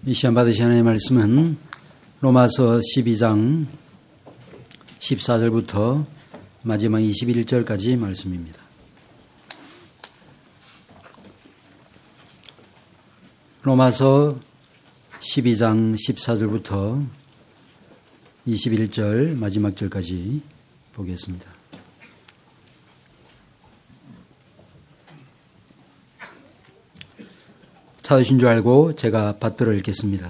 이 시간 받으신 하나님의 말씀은 로마서 12장 14절부터 마지막 21절까지 말씀입니다. 로마서 12장 14절부터 21절 마지막 절까지 보겠습니다. 찾으신 줄 알고 제가 받들어 읽겠습니다.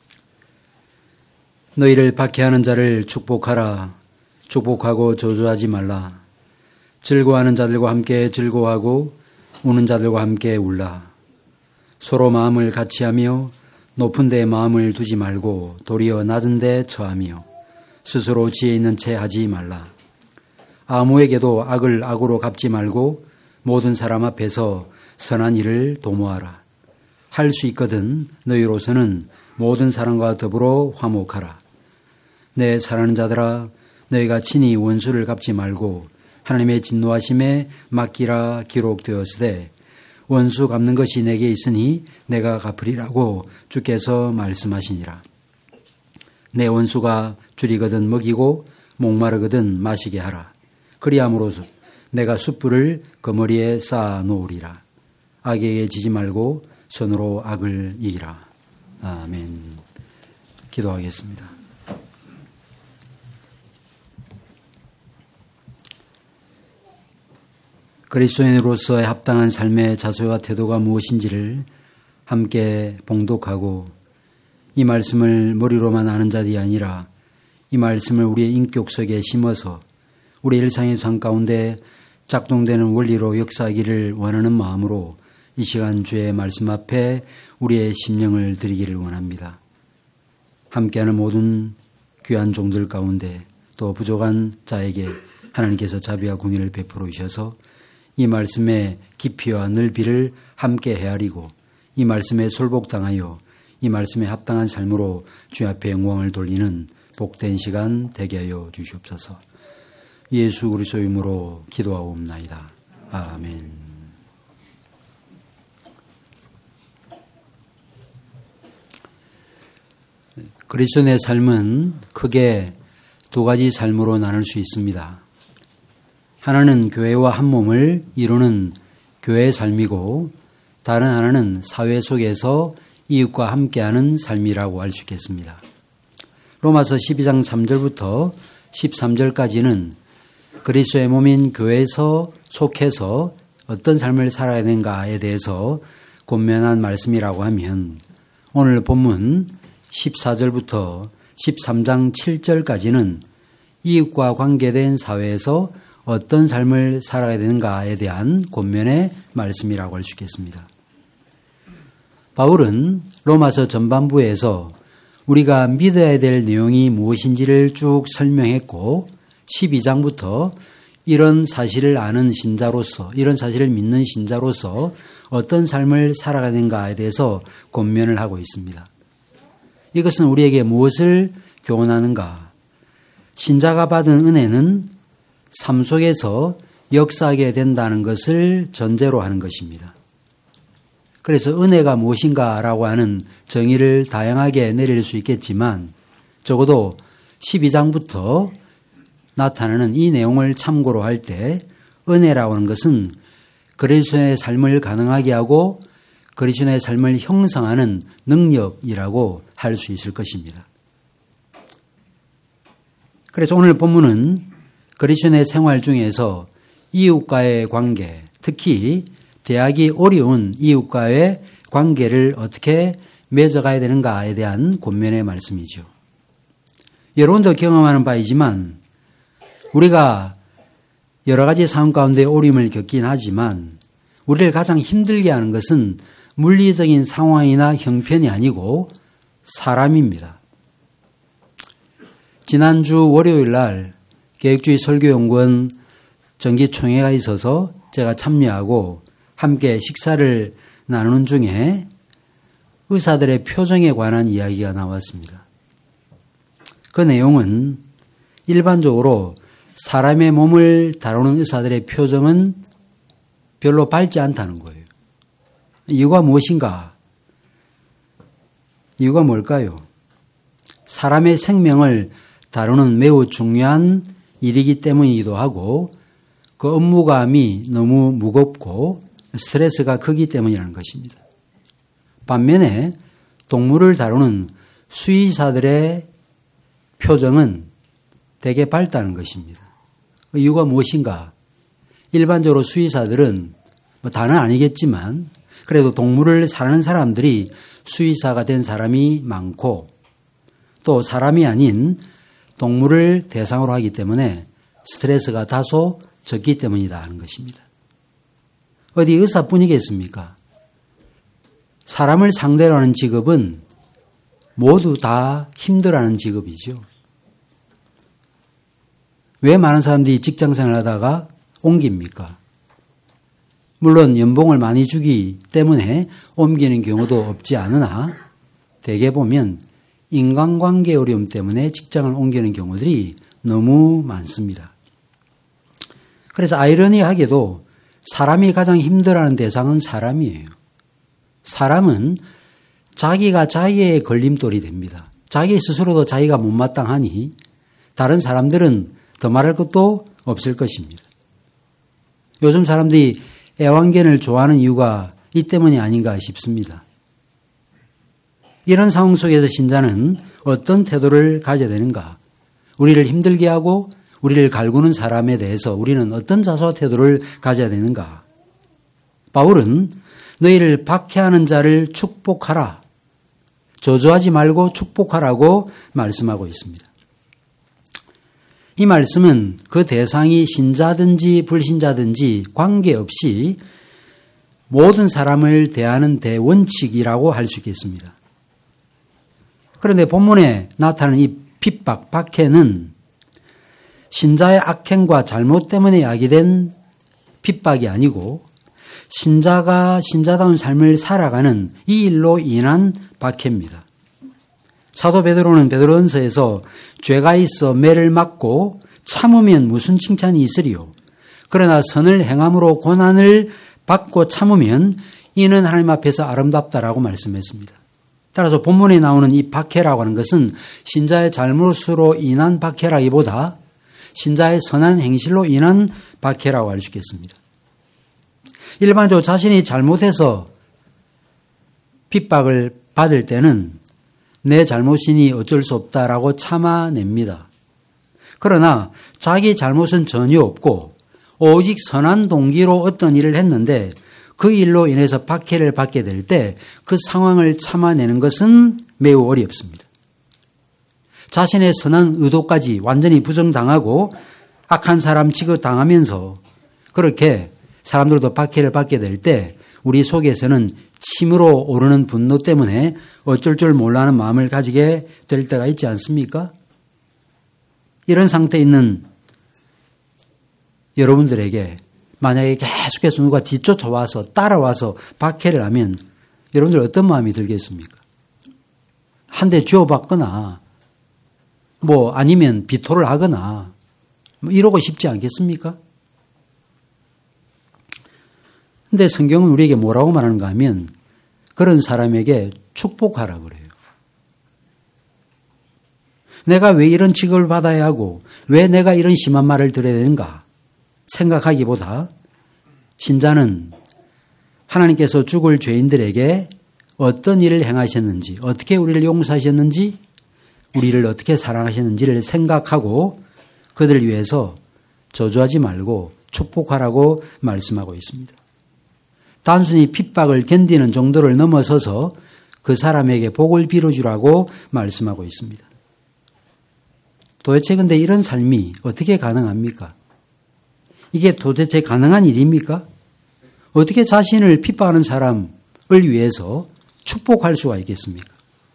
너희를 박해하는 자를 축복하라. 축복하고 저주하지 말라. 즐거워하는 자들과 함께 즐거워하고 우는 자들과 함께 울라. 서로 마음을 같이하며 높은 데에 마음을 두지 말고 도리어 낮은 데에 처하며 스스로 지혜 있는 채 하지 말라. 아무에게도 악을 악으로 갚지 말고 모든 사람 앞에서 선한 일을 도모하라. 할 수 있거든 너희로서는 모든 사람과 더불어 화목하라. 내 사랑하는 자들아, 너희가 친히 원수를 갚지 말고 하나님의 진노하심에 맡기라 기록되었으되 원수 갚는 것이 내게 있으니 내가 갚으리라고 주께서 말씀하시니라. 내 원수가 줄이거든 먹이고 목마르거든 마시게 하라. 그리함으로써 내가 숯불을 그 머리에 쌓아 놓으리라. 악에게 지지 말고 선으로 악을 이기라. 아멘. 기도하겠습니다. 그리스도인으로서의 합당한 삶의 자세와 태도가 무엇인지를 함께 봉독하고 이 말씀을 머리로만 아는 자들이 아니라 이 말씀을 우리의 인격 속에 심어서 우리 일상의 삶 가운데 작동되는 원리로 역사하기를 원하는 마음으로 이 시간 주의 말씀 앞에 우리의 심령을 드리기를 원합니다. 함께하는 모든 귀한 종들 가운데 또 부족한 자에게 하나님께서 자비와 궁의를 베풀어 주셔서 이 말씀의 깊이와 넓이를 함께 헤아리고 이 말씀에 솔복당하여 이 말씀에 합당한 삶으로 주 앞에 영광을 돌리는 복된 시간 되게 하여 주시옵소서. 예수 그리스도의 이름으로 기도하옵나이다. 아멘. 그리스도인의 삶은 크게 두 가지 삶으로 나눌 수 있습니다. 하나는 교회와 한 몸을 이루는 교회의 삶이고 다른 하나는 사회 속에서 이웃과 함께하는 삶이라고 할 수 있겠습니다. 로마서 12장 3절부터 13절까지는 그리스도의 몸인 교회에서 속해서 어떤 삶을 살아야 되는가에 대해서 권면한 말씀이라고 하면 오늘 본문 14절부터 13장 7절까지는 이웃과 관계된 사회에서 어떤 삶을 살아야 되는가에 대한 권면의 말씀이라고 할 수 있겠습니다. 바울은 로마서 전반부에서 우리가 믿어야 될 내용이 무엇인지를 쭉 설명했고 12장부터 이런 사실을 아는 신자로서, 이런 사실을 믿는 신자로서 어떤 삶을 살아가야 되는가에 대해서 권면을 하고 있습니다. 이것은 우리에게 무엇을 교훈하는가? 신자가 받은 은혜는 삶 속에서 역사하게 된다는 것을 전제로 하는 것입니다. 그래서 은혜가 무엇인가라고 하는 정의를 다양하게 내릴 수 있겠지만 적어도 12장부터 나타나는 이 내용을 참고로 할 때 은혜라고 하는 것은 그리스도의 삶을 가능하게 하고 그리스도의 삶을 형성하는 능력이라고 할 수 있을 것입니다. 그래서 오늘 본문은 그리스도의 생활 중에서 이웃과의 관계, 특히 대하기 어려운 이웃과의 관계를 어떻게 맺어가야 되는가에 대한 권면의 말씀이죠. 여러분도 경험하는 바이지만 우리가 여러 가지 상황 가운데 어려움을 겪긴 하지만 우리를 가장 힘들게 하는 것은 물리적인 상황이나 형편이 아니고 사람입니다. 지난주 월요일 날 계획주의 설교연구원 정기총회가 있어서 제가 참여하고 함께 식사를 나누는 중에 의사들의 표정에 관한 이야기가 나왔습니다. 그 내용은 일반적으로 사람의 몸을 다루는 의사들의 표정은 별로 밝지 않다는 거예요. 이유가 무엇인가? 이유가 뭘까요? 사람의 생명을 다루는 매우 중요한 일이기 때문이기도 하고 그 업무감이 너무 무겁고 스트레스가 크기 때문이라는 것입니다. 반면에 동물을 다루는 수의사들의 표정은 되게 밝다는 것입니다. 그 이유가 무엇인가? 일반적으로 수의사들은 다는 아니겠지만 그래도 동물을 사랑하는 사람들이 수의사가 된 사람이 많고 또 사람이 아닌 동물을 대상으로 하기 때문에 스트레스가 다소 적기 때문이다 하는 것입니다. 어디 의사뿐이겠습니까? 사람을 상대로 하는 직업은 모두 다 힘들어하는 직업이죠. 왜 많은 사람들이 직장생활을 하다가 옮깁니까? 물론 연봉을 많이 주기 때문에 옮기는 경우도 없지 않으나 대개 보면 인간관계 어려움 때문에 직장을 옮기는 경우들이 너무 많습니다. 그래서 아이러니하게도 사람이 가장 힘들어하는 대상은 사람이에요. 사람은 자기가 자기의 걸림돌이 됩니다. 자기 스스로도 자기가 못마땅하니 다른 사람들은 더 말할 것도 없을 것입니다. 요즘 사람들이 애완견을 좋아하는 이유가 이 때문이 아닌가 싶습니다. 이런 상황 속에서 신자는 어떤 태도를 가져야 되는가? 우리를 힘들게 하고 우리를 갈구는 사람에 대해서 우리는 어떤 자세와 태도를 가져야 되는가? 바울은 너희를 박해하는 자를 축복하라. 저주하지 말고 축복하라고 말씀하고 있습니다. 이 말씀은 그 대상이 신자든지 불신자든지 관계없이 모든 사람을 대하는 대원칙이라고 할 수 있겠습니다. 그런데 본문에 나타나는 이 핍박, 박해는 신자의 악행과 잘못 때문에 야기된 핍박이 아니고 신자가 신자다운 삶을 살아가는 이 일로 인한 박해입니다. 사도 베드로는 베드로전서에서 죄가 있어 매를 맞고 참으면 무슨 칭찬이 있으리요. 그러나 선을 행함으로 고난을 받고 참으면 이는 하나님 앞에서 아름답다라고 말씀했습니다. 따라서 본문에 나오는 이 박해라고 하는 것은 신자의 잘못으로 인한 박해라기보다 신자의 선한 행실로 인한 박해라고 할 수 있겠습니다. 일반적으로 자신이 잘못해서 핍박을 받을 때는 내 잘못이니 어쩔 수 없다라고 참아냅니다. 그러나 자기 잘못은 전혀 없고 오직 선한 동기로 어떤 일을 했는데 그 일로 인해서 박해를 받게 될 때 그 상황을 참아내는 것은 매우 어렵습니다. 자신의 선한 의도까지 완전히 부정당하고 악한 사람 취급당하면서 그렇게 사람들도 박해를 받게 될 때 우리 속에서는 침으로 오르는 분노 때문에 어쩔 줄 몰라하는 마음을 가지게 될 때가 있지 않습니까? 이런 상태에 있는 여러분들에게 만약에 계속해서 누가 뒤쫓아와서 따라와서 박해를 하면 여러분들 어떤 마음이 들겠습니까? 한 대 쥐어박거나 아니면 비토를 하거나 이러고 싶지 않겠습니까? 근데 성경은 우리에게 뭐라고 말하는가 하면 그런 사람에게 축복하라 그래요. 내가 왜 이런 취급을 받아야 하고 왜 내가 이런 심한 말을 들어야 되는가 생각하기보다 신자는 하나님께서 죽을 죄인들에게 어떤 일을 행하셨는지 어떻게 우리를 용서하셨는지 우리를 어떻게 사랑하셨는지를 생각하고 그들을 위해서 저주하지 말고 축복하라고 말씀하고 있습니다. 단순히 핍박을 견디는 정도를 넘어서서 그 사람에게 복을 빌어주라고 말씀하고 있습니다. 도대체 근데 이런 삶이 어떻게 가능합니까? 이게 도대체 가능한 일입니까? 어떻게 자신을 핍박하는 사람을 위해서 축복할 수가 있겠습니까?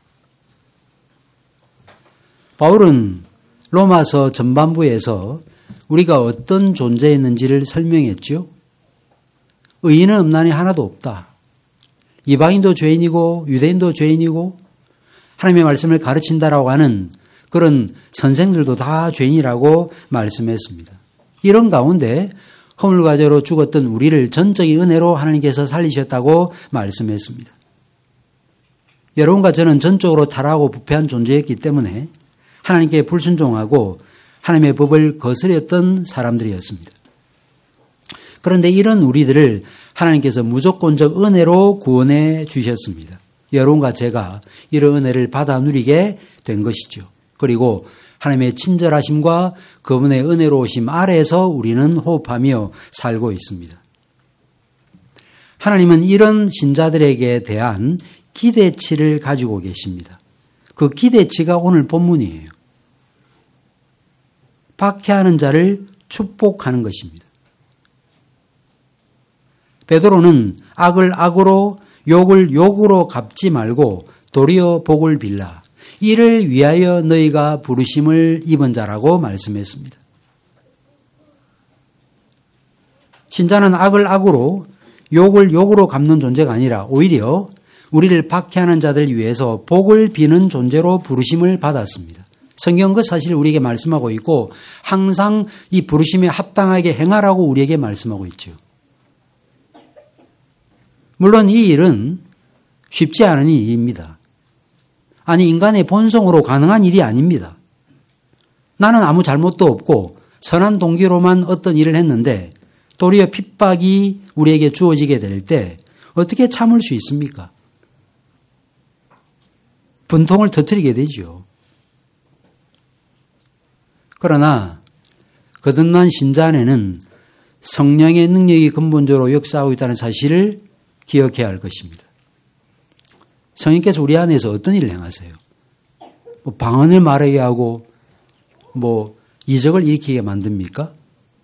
바울은 로마서 전반부에서 우리가 어떤 존재였는지를 설명했죠. 의인은 없나니 하나도 없다. 이방인도 죄인이고 유대인도 죄인이고 하나님의 말씀을 가르친다라고 하는 그런 선생들도 다 죄인이라고 말씀했습니다. 이런 가운데 허물과제로 죽었던 우리를 전적인 은혜로 하나님께서 살리셨다고 말씀했습니다. 여러분과 저는 전적으로 타락하고 부패한 존재였기 때문에 하나님께 불순종하고 하나님의 법을 거스렸던 사람들이었습니다. 그런데 이런 우리들을 하나님께서 무조건적 은혜로 구원해 주셨습니다. 여러분과 제가 이런 은혜를 받아 누리게 된 것이죠. 그리고 하나님의 친절하심과 그분의 은혜로우심 아래에서 우리는 호흡하며 살고 있습니다. 하나님은 이런 신자들에게 대한 기대치를 가지고 계십니다. 그 기대치가 오늘 본문이에요. 박해하는 자를 축복하는 것입니다. 베드로는 악을 악으로 욕을 욕으로 갚지 말고 도리어 복을 빌라. 이를 위하여 너희가 부르심을 입은 자라고 말씀했습니다. 신자는 악을 악으로 욕을 욕으로 갚는 존재가 아니라 오히려 우리를 박해하는 자들 위해서 복을 비는 존재로 부르심을 받았습니다. 성경은 그 사실을 우리에게 말씀하고 있고 항상 이 부르심에 합당하게 행하라고 우리에게 말씀하고 있죠. 물론 이 일은 쉽지 않은 일입니다. 아니 인간의 본성으로 가능한 일이 아닙니다. 나는 아무 잘못도 없고 선한 동기로만 어떤 일을 했는데 도리어 핍박이 우리에게 주어지게 될 때 어떻게 참을 수 있습니까? 분통을 터뜨리게 되죠. 그러나 거듭난 신자 안에는 성령의 능력이 근본적으로 역사하고 있다는 사실을 기억해야 할 것입니다. 성령께서 우리 안에서 어떤 일을 행하세요? 방언을 말하게 하고 이적을 일으키게 만듭니까?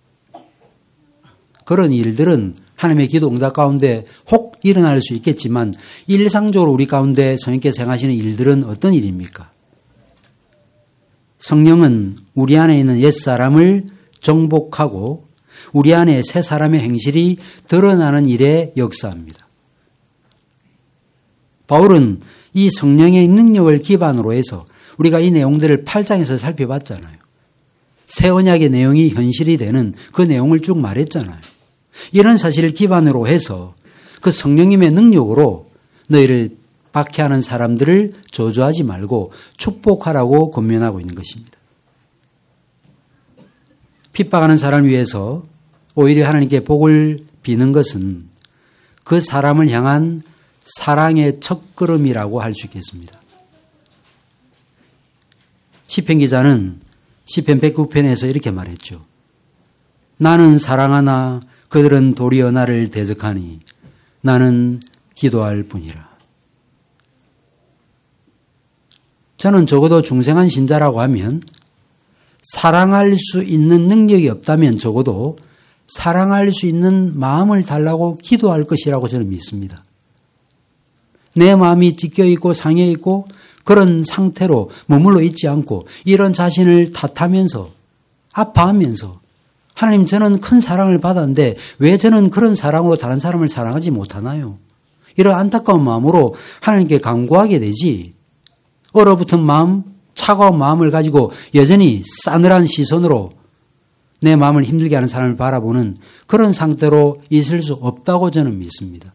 그런 일들은 하나님의 기도 응답 가운데 혹 일어날 수 있겠지만 일상적으로 우리 가운데 성령께서 행하시는 일들은 어떤 일입니까? 성령은 우리 안에 있는 옛사람을 정복하고 우리 안에 새 사람의 행실이 드러나는 일에 역사합니다. 바울은 이 성령의 능력을 기반으로 해서 우리가 이 내용들을 8장에서 살펴봤잖아요. 새 언약의 내용이 현실이 되는 그 내용을 쭉 말했잖아요. 이런 사실을 기반으로 해서 그 성령님의 능력으로 너희를 박해하는 사람들을 저주하지 말고 축복하라고 권면하고 있는 것입니다. 핍박하는 사람을 위해서 오히려 하나님께 복을 비는 것은 그 사람을 향한 사랑의 첫걸음이라고 할 수 있겠습니다. 시편 기자는 시편 109편에서 이렇게 말했죠. 나는 사랑하나 그들은 도리어 나를 대적하니 나는 기도할 뿐이라. 저는 적어도 중생한 신자라고 하면 사랑할 수 있는 능력이 없다면 적어도 사랑할 수 있는 마음을 달라고 기도할 것이라고 저는 믿습니다. 내 마음이 찢겨있고 상해있고 그런 상태로 머물러 있지 않고 이런 자신을 탓하면서 아파하면서 하나님 저는 큰 사랑을 받았는데 왜 저는 그런 사랑으로 다른 사람을 사랑하지 못하나요? 이런 안타까운 마음으로 하나님께 간구하게 되지 얼어붙은 마음, 차가운 마음을 가지고 여전히 싸늘한 시선으로 내 마음을 힘들게 하는 사람을 바라보는 그런 상태로 있을 수 없다고 저는 믿습니다.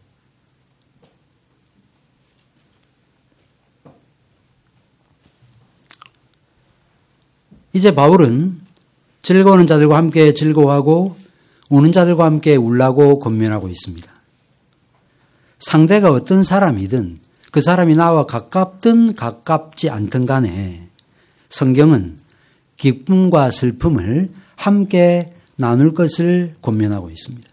이제 바울은 즐거워하는 자들과 함께 즐거워하고 우는 자들과 함께 울라고 권면하고 있습니다. 상대가 어떤 사람이든 그 사람이 나와 가깝든 가깝지 않든 간에 성경은 기쁨과 슬픔을 함께 나눌 것을 권면하고 있습니다.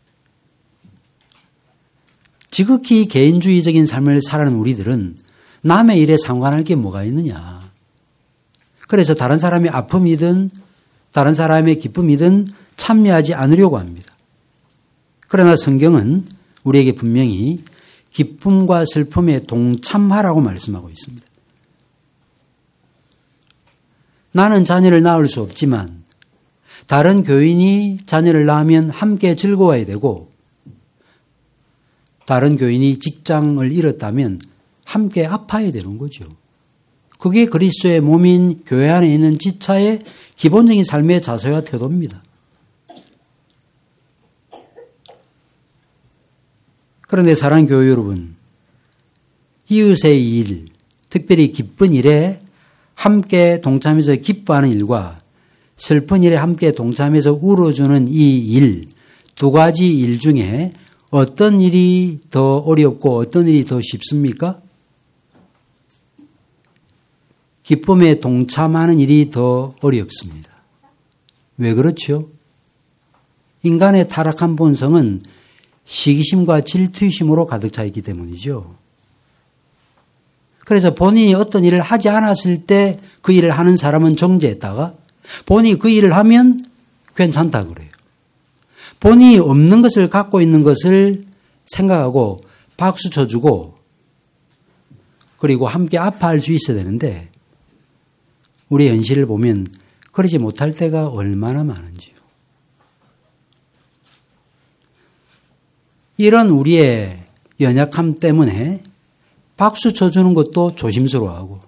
지극히 개인주의적인 삶을 살아가는 우리들은 남의 일에 상관할 게 뭐가 있느냐. 그래서 다른 사람의 아픔이든 다른 사람의 기쁨이든 참여하지 않으려고 합니다. 그러나 성경은 우리에게 분명히 기쁨과 슬픔에 동참하라고 말씀하고 있습니다. 나는 자녀를 낳을 수 없지만 다른 교인이 자녀를 낳으면 함께 즐거워야 되고 다른 교인이 직장을 잃었다면 함께 아파야 되는 거죠. 그게 그리스도의 몸인 교회 안에 있는 지차의 기본적인 삶의 자세와 태도입니다. 그런데 사랑하는 교회 여러분, 이웃의 일, 특별히 기쁜 일에 함께 동참해서 기뻐하는 일과 슬픈 일에 함께 동참해서 울어주는 이 일, 두 가지 일 중에 어떤 일이 더 어렵고 어떤 일이 더 쉽습니까? 기쁨에 동참하는 일이 더 어렵습니다. 왜 그렇죠? 인간의 타락한 본성은 시기심과 질투심으로 가득 차 있기 때문이죠. 그래서 본인이 어떤 일을 하지 않았을 때 그 일을 하는 사람은 정죄했다가 본인이 그 일을 하면 괜찮다 그래요. 본인이 없는 것을 갖고 있는 것을 생각하고 박수 쳐주고 그리고 함께 아파할 수 있어야 되는데 우리 현실을 보면 그러지 못할 때가 얼마나 많은지요. 이런 우리의 연약함 때문에 박수 쳐주는 것도 조심스러워하고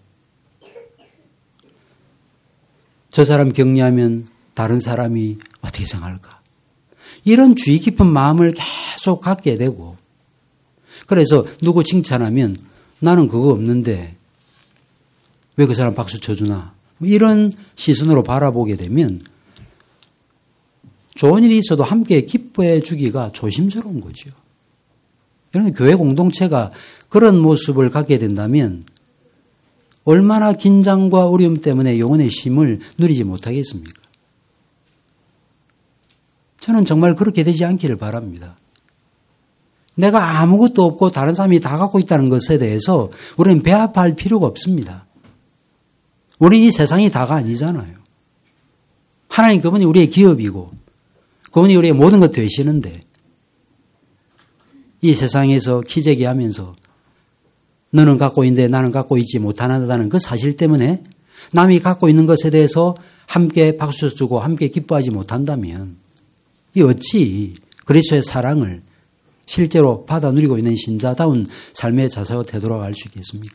저 사람 격려하면 다른 사람이 어떻게 생각할까? 이런 주의 깊은 마음을 계속 갖게 되고 그래서 누구 칭찬하면 나는 그거 없는데 왜 그 사람 박수 쳐주나? 이런 시선으로 바라보게 되면 좋은 일이 있어도 함께 기뻐해 주기가 조심스러운 거죠. 그런데 교회 공동체가 그런 모습을 갖게 된다면 얼마나 긴장과 어려움 때문에 영혼의 힘을 누리지 못하겠습니까? 저는 정말 그렇게 되지 않기를 바랍니다. 내가 아무것도 없고 다른 사람이 다 갖고 있다는 것에 대해서 우리는 배아파할 필요가 없습니다. 우리는 이 세상이 다가 아니잖아요. 하나님 그분이 우리의 기업이고 그분이 우리의 모든 것 되시는데 이 세상에서 기재기하면서 너는 갖고 있는데 나는 갖고 있지 못하다는 그 사실 때문에 남이 갖고 있는 것에 대해서 함께 박수 주고 함께 기뻐하지 못한다면 이 어찌 그리스도의 사랑을 실제로 받아 누리고 있는 신자다운 삶의 자세와 태도로 알 수 있겠습니까?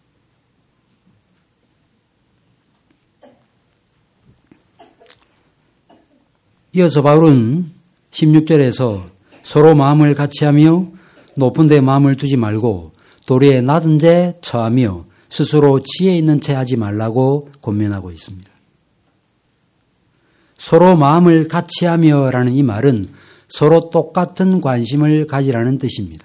이어서 바울은 16절에서 서로 마음을 같이하며 높은 데 마음을 두지 말고 도리에 낮은 데 처하며 스스로 지혜 있는 채 하지 말라고 권면하고 있습니다. 서로 마음을 같이하며라는 이 말은 서로 똑같은 관심을 가지라는 뜻입니다.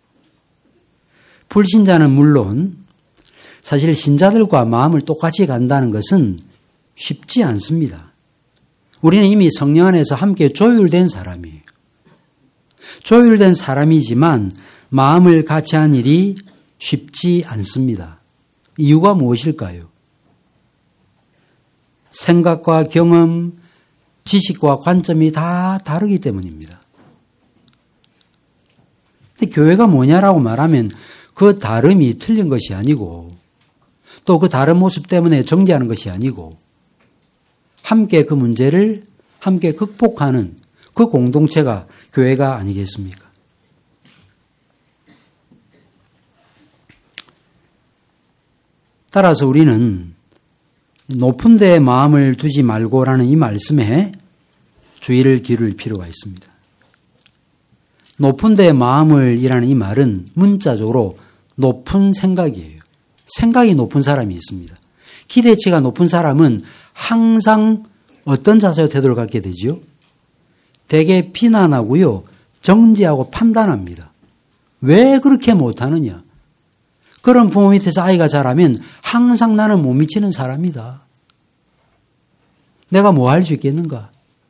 불신자는 물론 사실 신자들과 마음을 똑같이 간다는 것은 쉽지 않습니다. 우리는 이미 성령 안에서 함께 조율된 사람이에요. 조율된 사람이지만 마음을 같이 한 일이 쉽지 않습니다. 이유가 무엇일까요? 생각과 경험, 지식과 관점이 다 다르기 때문입니다. 근데 교회가 뭐냐라고 말하면 그 다름이 틀린 것이 아니고 또 그 다른 모습 때문에 정죄하는 것이 아니고 함께 그 문제를 함께 극복하는 그 공동체가 교회가 아니겠습니까? 따라서 우리는 높은 데에 마음을 두지 말고라는 이 말씀에 주의를 기울일 필요가 있습니다. 높은 데에 마음을 이라는 이 말은 문자적으로 높은 생각이에요. 생각이 높은 사람이 있습니다. 기대치가 높은 사람은 항상 어떤 자세와 태도를 갖게 되지요? 되게 비난하고요. 정죄하고 판단합니다. 왜 그렇게 못하느냐? 그런 부모 밑에서 아이가 자라면 항상 나는 못 미치는 사람이다. 내가 뭐 할 수 있겠는가?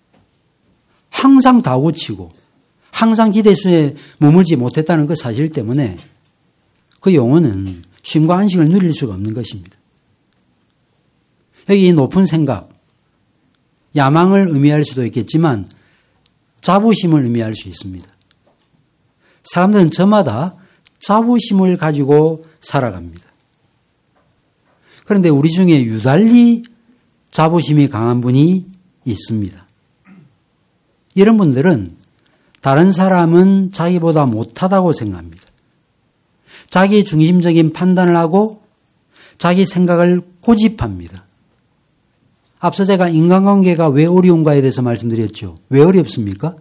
항상 다구치고 항상 기대수에 머물지 못했다는 그 사실 때문에 그 영혼은 쉼과 안식을 누릴 수가 없는 것입니다. 여기 이 높은 생각, 야망을 의미할 수도 있겠지만 자부심을 의미할 수 있습니다. 사람들은 저마다 자부심을 가지고 살아갑니다. 그런데 우리 중에 유달리 자부심이 강한 분이 있습니다. 이런 분들은 다른 사람은 자기보다 못하다고 생각합니다. 자기 중심적인 판단을 하고 자기 생각을 고집합니다. 앞서 제가 인간관계가 왜 어려운가에 대해서 말씀드렸죠. 왜 어렵습니까?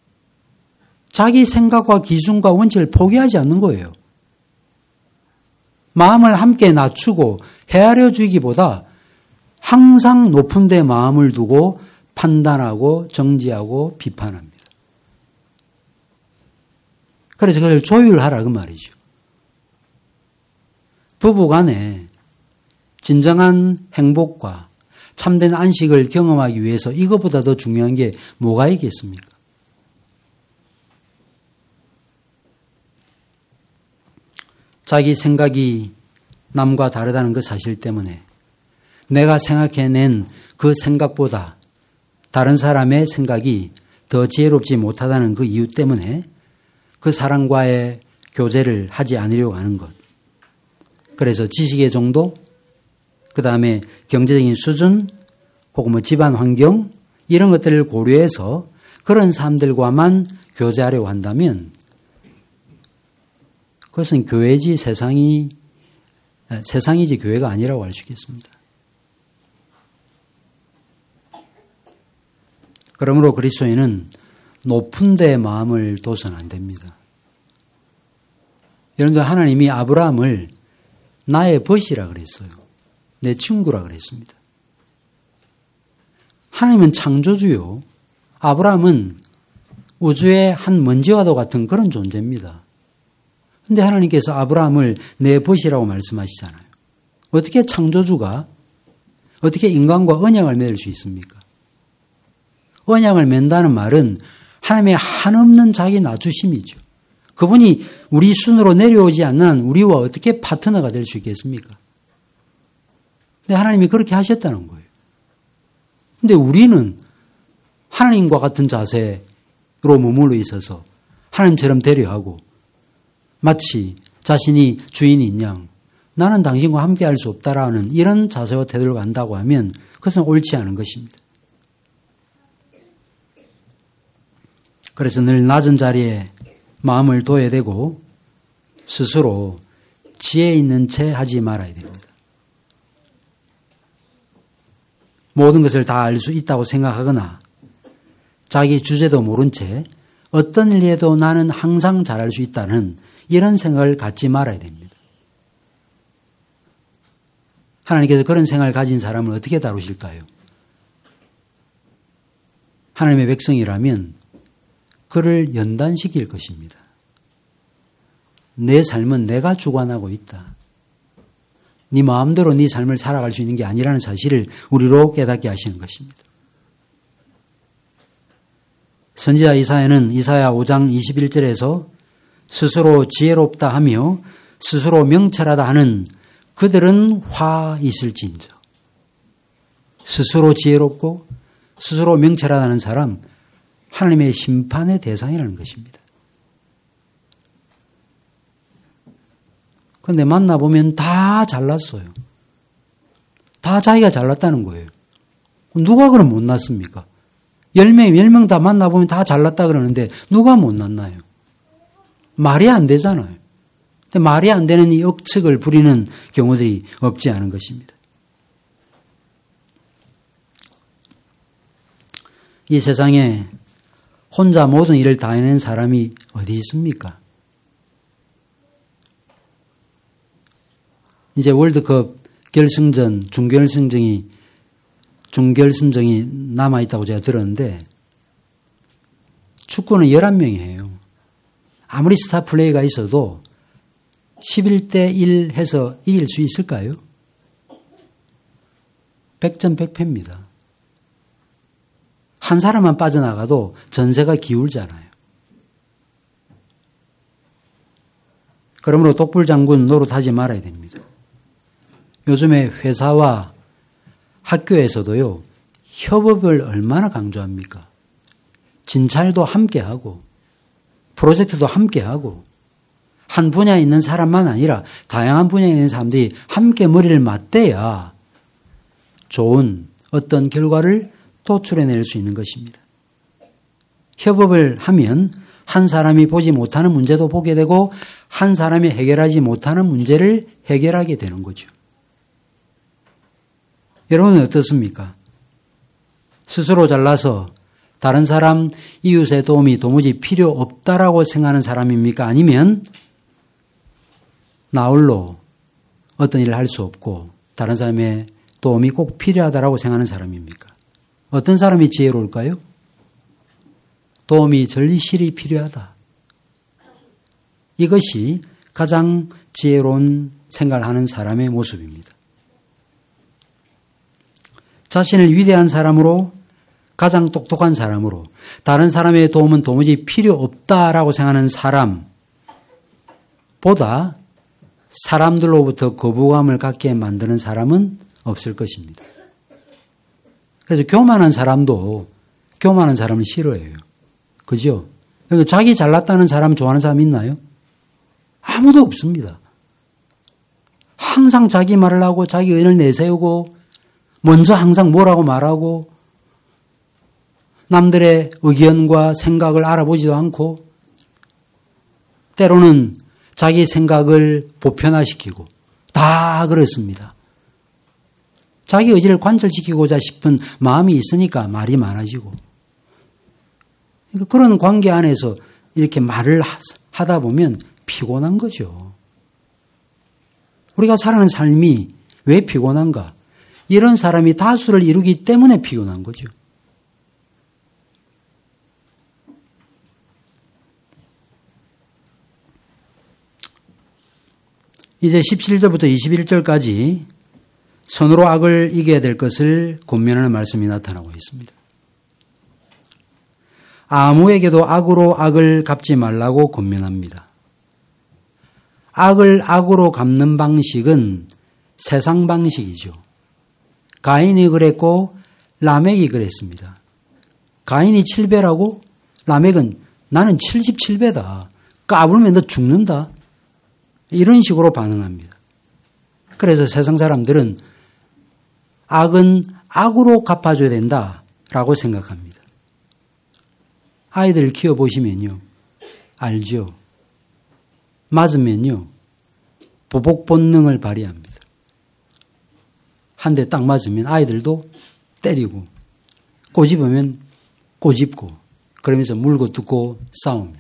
자기 생각과 기준과 원칙을 포기하지 않는 거예요. 마음을 함께 낮추고 헤아려 주기보다 항상 높은 데 마음을 두고 판단하고 정지하고 비판합니다. 그래서 그걸 조율하라 그 말이죠. 부부간에 진정한 행복과 참된 안식을 경험하기 위해서 이것보다 더 중요한 게 뭐가 있겠습니까? 자기 생각이 남과 다르다는 그 사실 때문에 내가 생각해낸 그 생각보다 다른 사람의 생각이 더 지혜롭지 못하다는 그 이유 때문에 그 사람과의 교제를 하지 않으려고 하는 것. 그래서 지식의 정도, 그 다음에 경제적인 수준, 혹은 뭐 집안 환경, 이런 것들을 고려해서 그런 사람들과만 교제하려고 한다면 그것은 교회지 세상이지 교회가 아니라고 할 수 있겠습니다. 그러므로 그리스도인은 높은 데 마음을 둬서는 안 됩니다. 여러분들 하나님이 아브라함을 나의 벗이라 그랬어요. 내 친구라 그랬습니다. 하나님은 창조주요. 아브라함은 우주의 한 먼지와도 같은 그런 존재입니다. 그런데 하나님께서 아브라함을 내 벗이라고 말씀하시잖아요. 어떻게 창조주가 어떻게 인간과 언약을 맺을 수 있습니까? 언약을 맺는다는 말은 하나님의 한없는 자기 낮추심이죠. 그분이 우리 순으로 내려오지 않는 우리와 어떻게 파트너가 될 수 있겠습니까? 근데 하나님이 그렇게 하셨다는 거예요. 근데 우리는 하나님과 같은 자세로 머물러 있어서 하나님처럼 되려하고 마치 자신이 주인인 양 나는 당신과 함께 할 수 없다라는 이런 자세와 태도를 간다고 하면 그것은 옳지 않은 것입니다. 그래서 늘 낮은 자리에 마음을 둬야 되고 스스로 지혜 있는 채 하지 말아야 됩니다. 모든 것을 다 알 수 있다고 생각하거나 자기 주제도 모른 채 어떤 일에도 나는 항상 잘할 수 있다는 이런 생각을 갖지 말아야 됩니다. 하나님께서 그런 생각을 가진 사람을 어떻게 다루실까요? 하나님의 백성이라면 그를 연단시킬 것입니다. 내 삶은 내가 주관하고 있다. 네 마음대로 네 삶을 살아갈 수 있는 게 아니라는 사실을 우리로 깨닫게 하시는 것입니다. 선지자 이사야는 이사야 5장 21절에서 스스로 지혜롭다 하며 스스로 명철하다 하는 그들은 화 있을지인저. 스스로 지혜롭고 스스로 명철하다는 사람 하나님의 심판의 대상이라는 것입니다. 그런데 만나보면 다 잘났어요. 다 자기가 잘났다는 거예요. 누가 그럼 못났습니까? 10명 다 만나보면 다 잘났다 그러는데 누가 못났나요? 말이 안 되잖아요. 근데 말이 안 되는 이 억측을 부리는 경우들이 없지 않은 것입니다. 이 세상에 혼자 모든 일을 다 해낸 사람이 어디 있습니까? 이제 월드컵 결승전, 중결승전이 남아있다고 제가 들었는데 축구는 11명이에요. 아무리 스타 플레이가 있어도 11대 1 해서 이길 수 있을까요? 100전 100패입니다. 한 사람만 빠져나가도 전세가 기울잖아요. 그러므로 독불장군 노릇하지 말아야 됩니다. 요즘에 회사와 학교에서도요, 협업을 얼마나 강조합니까? 진찰도 함께하고, 프로젝트도 함께하고, 한 분야에 있는 사람만 아니라 다양한 분야에 있는 사람들이 함께 머리를 맞대야 좋은 어떤 결과를 도출해낼 수 있는 것입니다. 협업을 하면 한 사람이 보지 못하는 문제도 보게 되고 한 사람이 해결하지 못하는 문제를 해결하게 되는 거죠. 여러분은 어떻습니까? 스스로 잘나서 다른 사람, 이웃의 도움이 도무지 필요 없다라고 생각하는 사람입니까? 아니면 나 홀로 어떤 일을 할 수 없고 다른 사람의 도움이 꼭 필요하다라고 생각하는 사람입니까? 어떤 사람이 지혜로울까요? 도움이 절실히 필요하다. 이것이 가장 지혜로운 생각을 하는 사람의 모습입니다. 자신을 위대한 사람으로, 가장 똑똑한 사람으로, 다른 사람의 도움은 도무지 필요 없다라고 생각하는 사람보다 사람들로부터 거부감을 갖게 만드는 사람은 없을 것입니다. 그래서 교만한 사람도 교만한 사람을 싫어해요. 그죠? 자기 잘났다는 사람 좋아하는 사람 있나요? 아무도 없습니다. 항상 자기 말을 하고 자기 의견을 내세우고 먼저 항상 뭐라고 말하고 남들의 의견과 생각을 알아보지도 않고 때로는 자기 생각을 보편화시키고 다 그렇습니다. 자기 의지를 관철시키고자 싶은 마음이 있으니까 말이 많아지고 그런 관계 안에서 이렇게 말을 하다 보면 피곤한 거죠. 우리가 살아가는 삶이 왜 피곤한가? 이런 사람이 다수를 이루기 때문에 피곤한 거죠. 이제 17절부터 21절까지 선으로 악을 이겨야 될 것을 권면하는 말씀이 나타나고 있습니다. 아무에게도 악으로 악을 갚지 말라고 권면합니다. 악을 악으로 갚는 방식은 세상 방식이죠. 가인이 그랬고 라멕이 그랬습니다. 가인이 7배라고 라멕은 나는 77배다. 까불면 너 죽는다. 이런 식으로 반응합니다. 그래서 세상 사람들은 악은 악으로 갚아줘야 된다라고 생각합니다. 아이들 키워보시면요. 알죠. 맞으면요. 보복 본능을 발휘합니다. 한 대 딱 맞으면 아이들도 때리고 꼬집으면 꼬집고 그러면서 물고 뜯고 싸웁니다.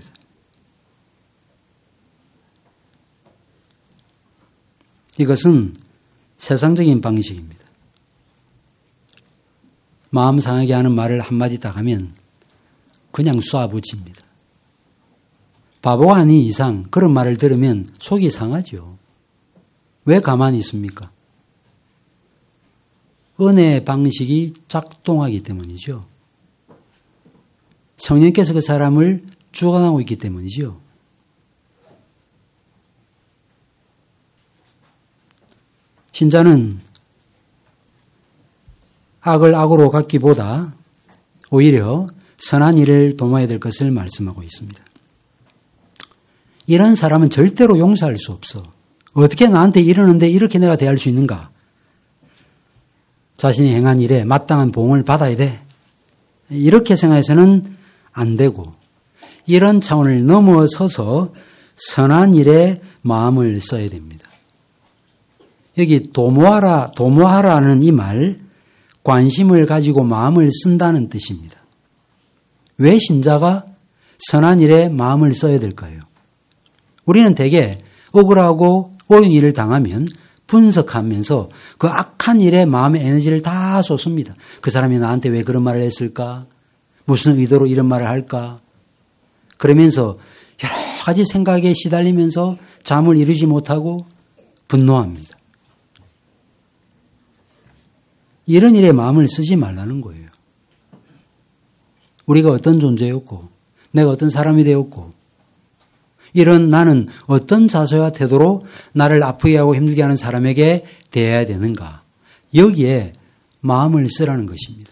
이것은 세상적인 방식입니다. 마음 상하게 하는 말을 한마디 딱 하면 그냥 쏴붙입니다. 바보가 아닌 이상 그런 말을 들으면 속이 상하죠. 왜 가만히 있습니까? 은혜의 방식이 작동하기 때문이죠. 성령께서 그 사람을 주관하고 있기 때문이죠. 신자는 악을 악으로 갚기보다 오히려 선한 일을 도모해야 될 것을 말씀하고 있습니다. 이런 사람은 절대로 용서할 수 없어. 어떻게 나한테 이러는데 이렇게 내가 대할 수 있는가? 자신이 행한 일에 마땅한 보응을 받아야 돼. 이렇게 생각해서는 안 되고 이런 차원을 넘어서서 선한 일에 마음을 써야 됩니다. 여기 도모하라는 이 말, 관심을 가지고 마음을 쓴다는 뜻입니다. 왜 신자가 선한 일에 마음을 써야 될까요? 우리는 대개 억울하고 옳은 일을 당하면 분석하면서 그 악한 일에 마음의 에너지를 다 쏟습니다. 그 사람이 나한테 왜 그런 말을 했을까? 무슨 의도로 이런 말을 할까? 그러면서 여러 가지 생각에 시달리면서 잠을 이루지 못하고 분노합니다. 이런 일에 마음을 쓰지 말라는 거예요. 우리가 어떤 존재였고 내가 어떤 사람이 되었고 이런 나는 어떤 자세와 태도로 나를 아프게 하고 힘들게 하는 사람에게 대해야 되는가. 여기에 마음을 쓰라는 것입니다.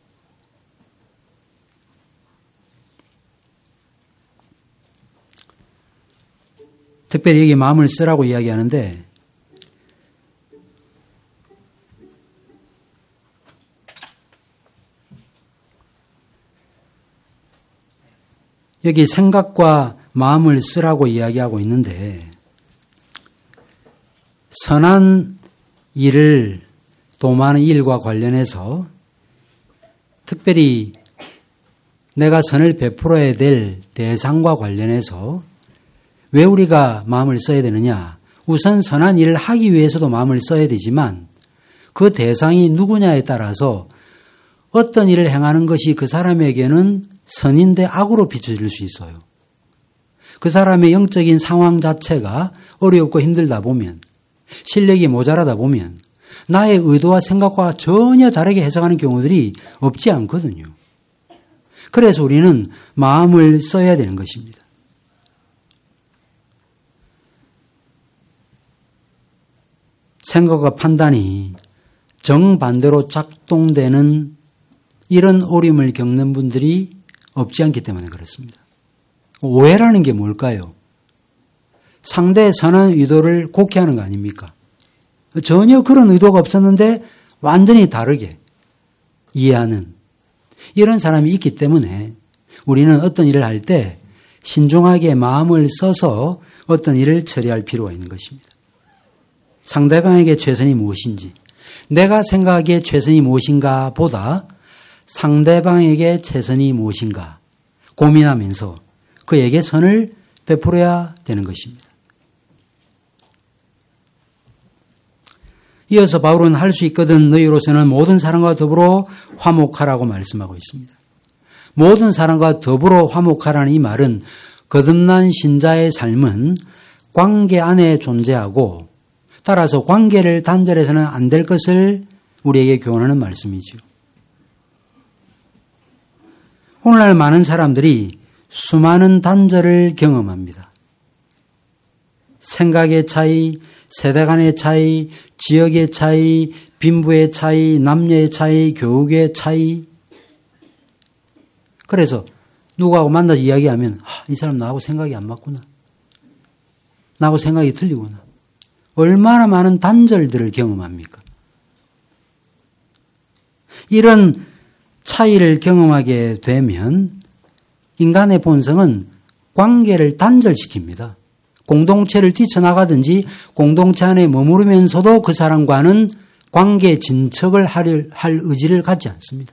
특별히 여기 마음을 쓰라고 이야기하는데 여기 생각과 마음을 쓰라고 이야기하고 있는데 선한 일을 도모하는 일과 관련해서 특별히 내가 선을 베풀어야 될 대상과 관련해서 왜 우리가 마음을 써야 되느냐? 우선 선한 일을 하기 위해서도 마음을 써야 되지만 그 대상이 누구냐에 따라서 어떤 일을 행하는 것이 그 사람에게는 선인데 악으로 비춰질 수 있어요. 그 사람의 영적인 상황 자체가 어렵고 힘들다 보면, 실력이 모자라다 보면 나의 의도와 생각과 전혀 다르게 해석하는 경우들이 없지 않거든요. 그래서 우리는 마음을 써야 되는 것입니다. 생각과 판단이 정반대로 작동되는 이런 어려움을 겪는 분들이 없지 않기 때문에 그렇습니다. 오해라는 게 뭘까요? 상대의 선한 의도를 곡해하는 거 아닙니까? 전혀 그런 의도가 없었는데 완전히 다르게 이해하는 이런 사람이 있기 때문에 우리는 어떤 일을 할 때 신중하게 마음을 써서 어떤 일을 처리할 필요가 있는 것입니다. 상대방에게 최선이 무엇인지, 내가 생각하기에 최선이 무엇인가 보다 상대방에게 최선이 무엇인가 고민하면서 그에게 선을 베풀어야 되는 것입니다. 이어서 바울은 할 수 있거든 너희로서는 모든 사람과 더불어 화목하라고 말씀하고 있습니다. 모든 사람과 더불어 화목하라는 이 말은 거듭난 신자의 삶은 관계 안에 존재하고 따라서 관계를 단절해서는 안 될 것을 우리에게 교훈하는 말씀이죠. 오늘날 많은 사람들이 수많은 단절을 경험합니다. 생각의 차이, 세대 간의 차이, 지역의 차이, 빈부의 차이, 남녀의 차이, 교육의 차이. 그래서 누구하고 만나서 이야기하면 이 사람 나하고 생각이 안 맞구나. 나하고 생각이 틀리구나. 얼마나 많은 단절들을 경험합니까? 이런 차이를 경험하게 되면 인간의 본성은 관계를 단절시킵니다. 공동체를 뛰쳐나가든지 공동체 안에 머무르면서도 그 사람과는 관계 진척을 할 의지를 갖지 않습니다.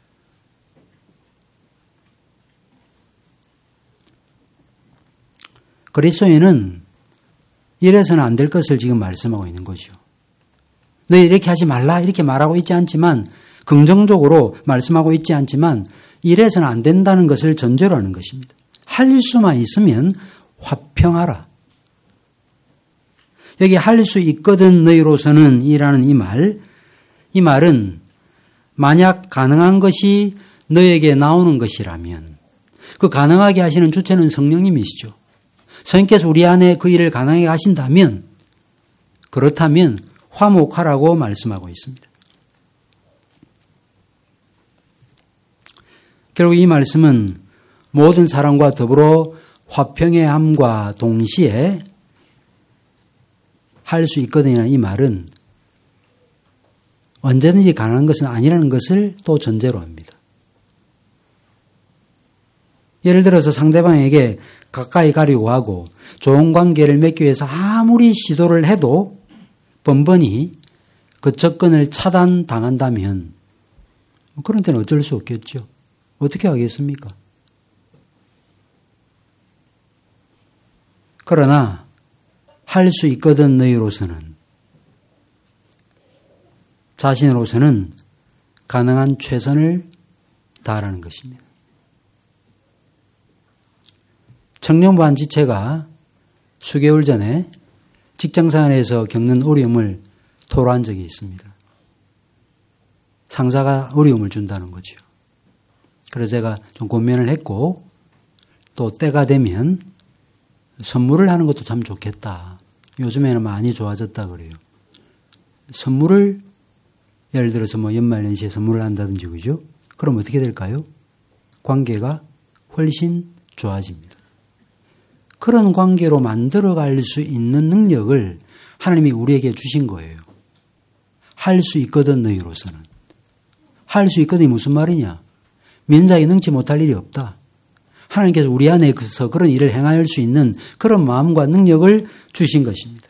그리스도인은 이래서는 안 될 것을 지금 말씀하고 있는 거죠. 너희 이렇게 하지 말라 이렇게 말하고 있지 않지만, 긍정적으로 말씀하고 있지 않지만 이래서는 안 된다는 것을 전제로 하는 것입니다. 할 수만 있으면 화평하라. 여기 할 수 있거든 너희로서는 이라는 이 말은 만약 가능한 것이 너에게 나오는 것이라면 그 가능하게 하시는 주체는 성령님이시죠. 성령께서 우리 안에 그 일을 가능하게 하신다면, 그렇다면 화목하라고 말씀하고 있습니다. 결국 이 말씀은 모든 사람과 더불어 화평의 함과 동시에 할 수 있거든요. 이 말은 언제든지 가능한 것은 아니라는 것을 또 전제로 합니다. 예를 들어서 상대방에게 가까이 가려고 하고 좋은 관계를 맺기 위해서 아무리 시도를 해도 번번이 그 접근을 차단당한다면 그런 때는 어쩔 수 없겠죠. 어떻게 하겠습니까? 그러나 할 수 있거든 너희로서는, 자신으로서는 가능한 최선을 다하라는 것입니다. 청년부 한 지체가 수개월 전에 직장생활에서 겪는 어려움을 토로한 적이 있습니다. 상사가 어려움을 준다는 거죠. 그래서 제가 좀 고민을 했고, 또 때가 되면 선물을 하는 것도 참 좋겠다. 요즘에는 많이 좋아졌다 그래요. 선물을 예를 들어서 연말연시에 선물을 한다든지, 그죠? 그럼 어떻게 될까요? 관계가 훨씬 좋아집니다. 그런 관계로 만들어갈 수 있는 능력을 하나님이 우리에게 주신 거예요. 할 수 있거든 너희로서는. 할 수 있거든이 무슨 말이냐? 민자에게 능치 못할 일이 없다. 하나님께서 우리 안에서 그런 일을 행할 수 있는 그런 마음과 능력을 주신 것입니다.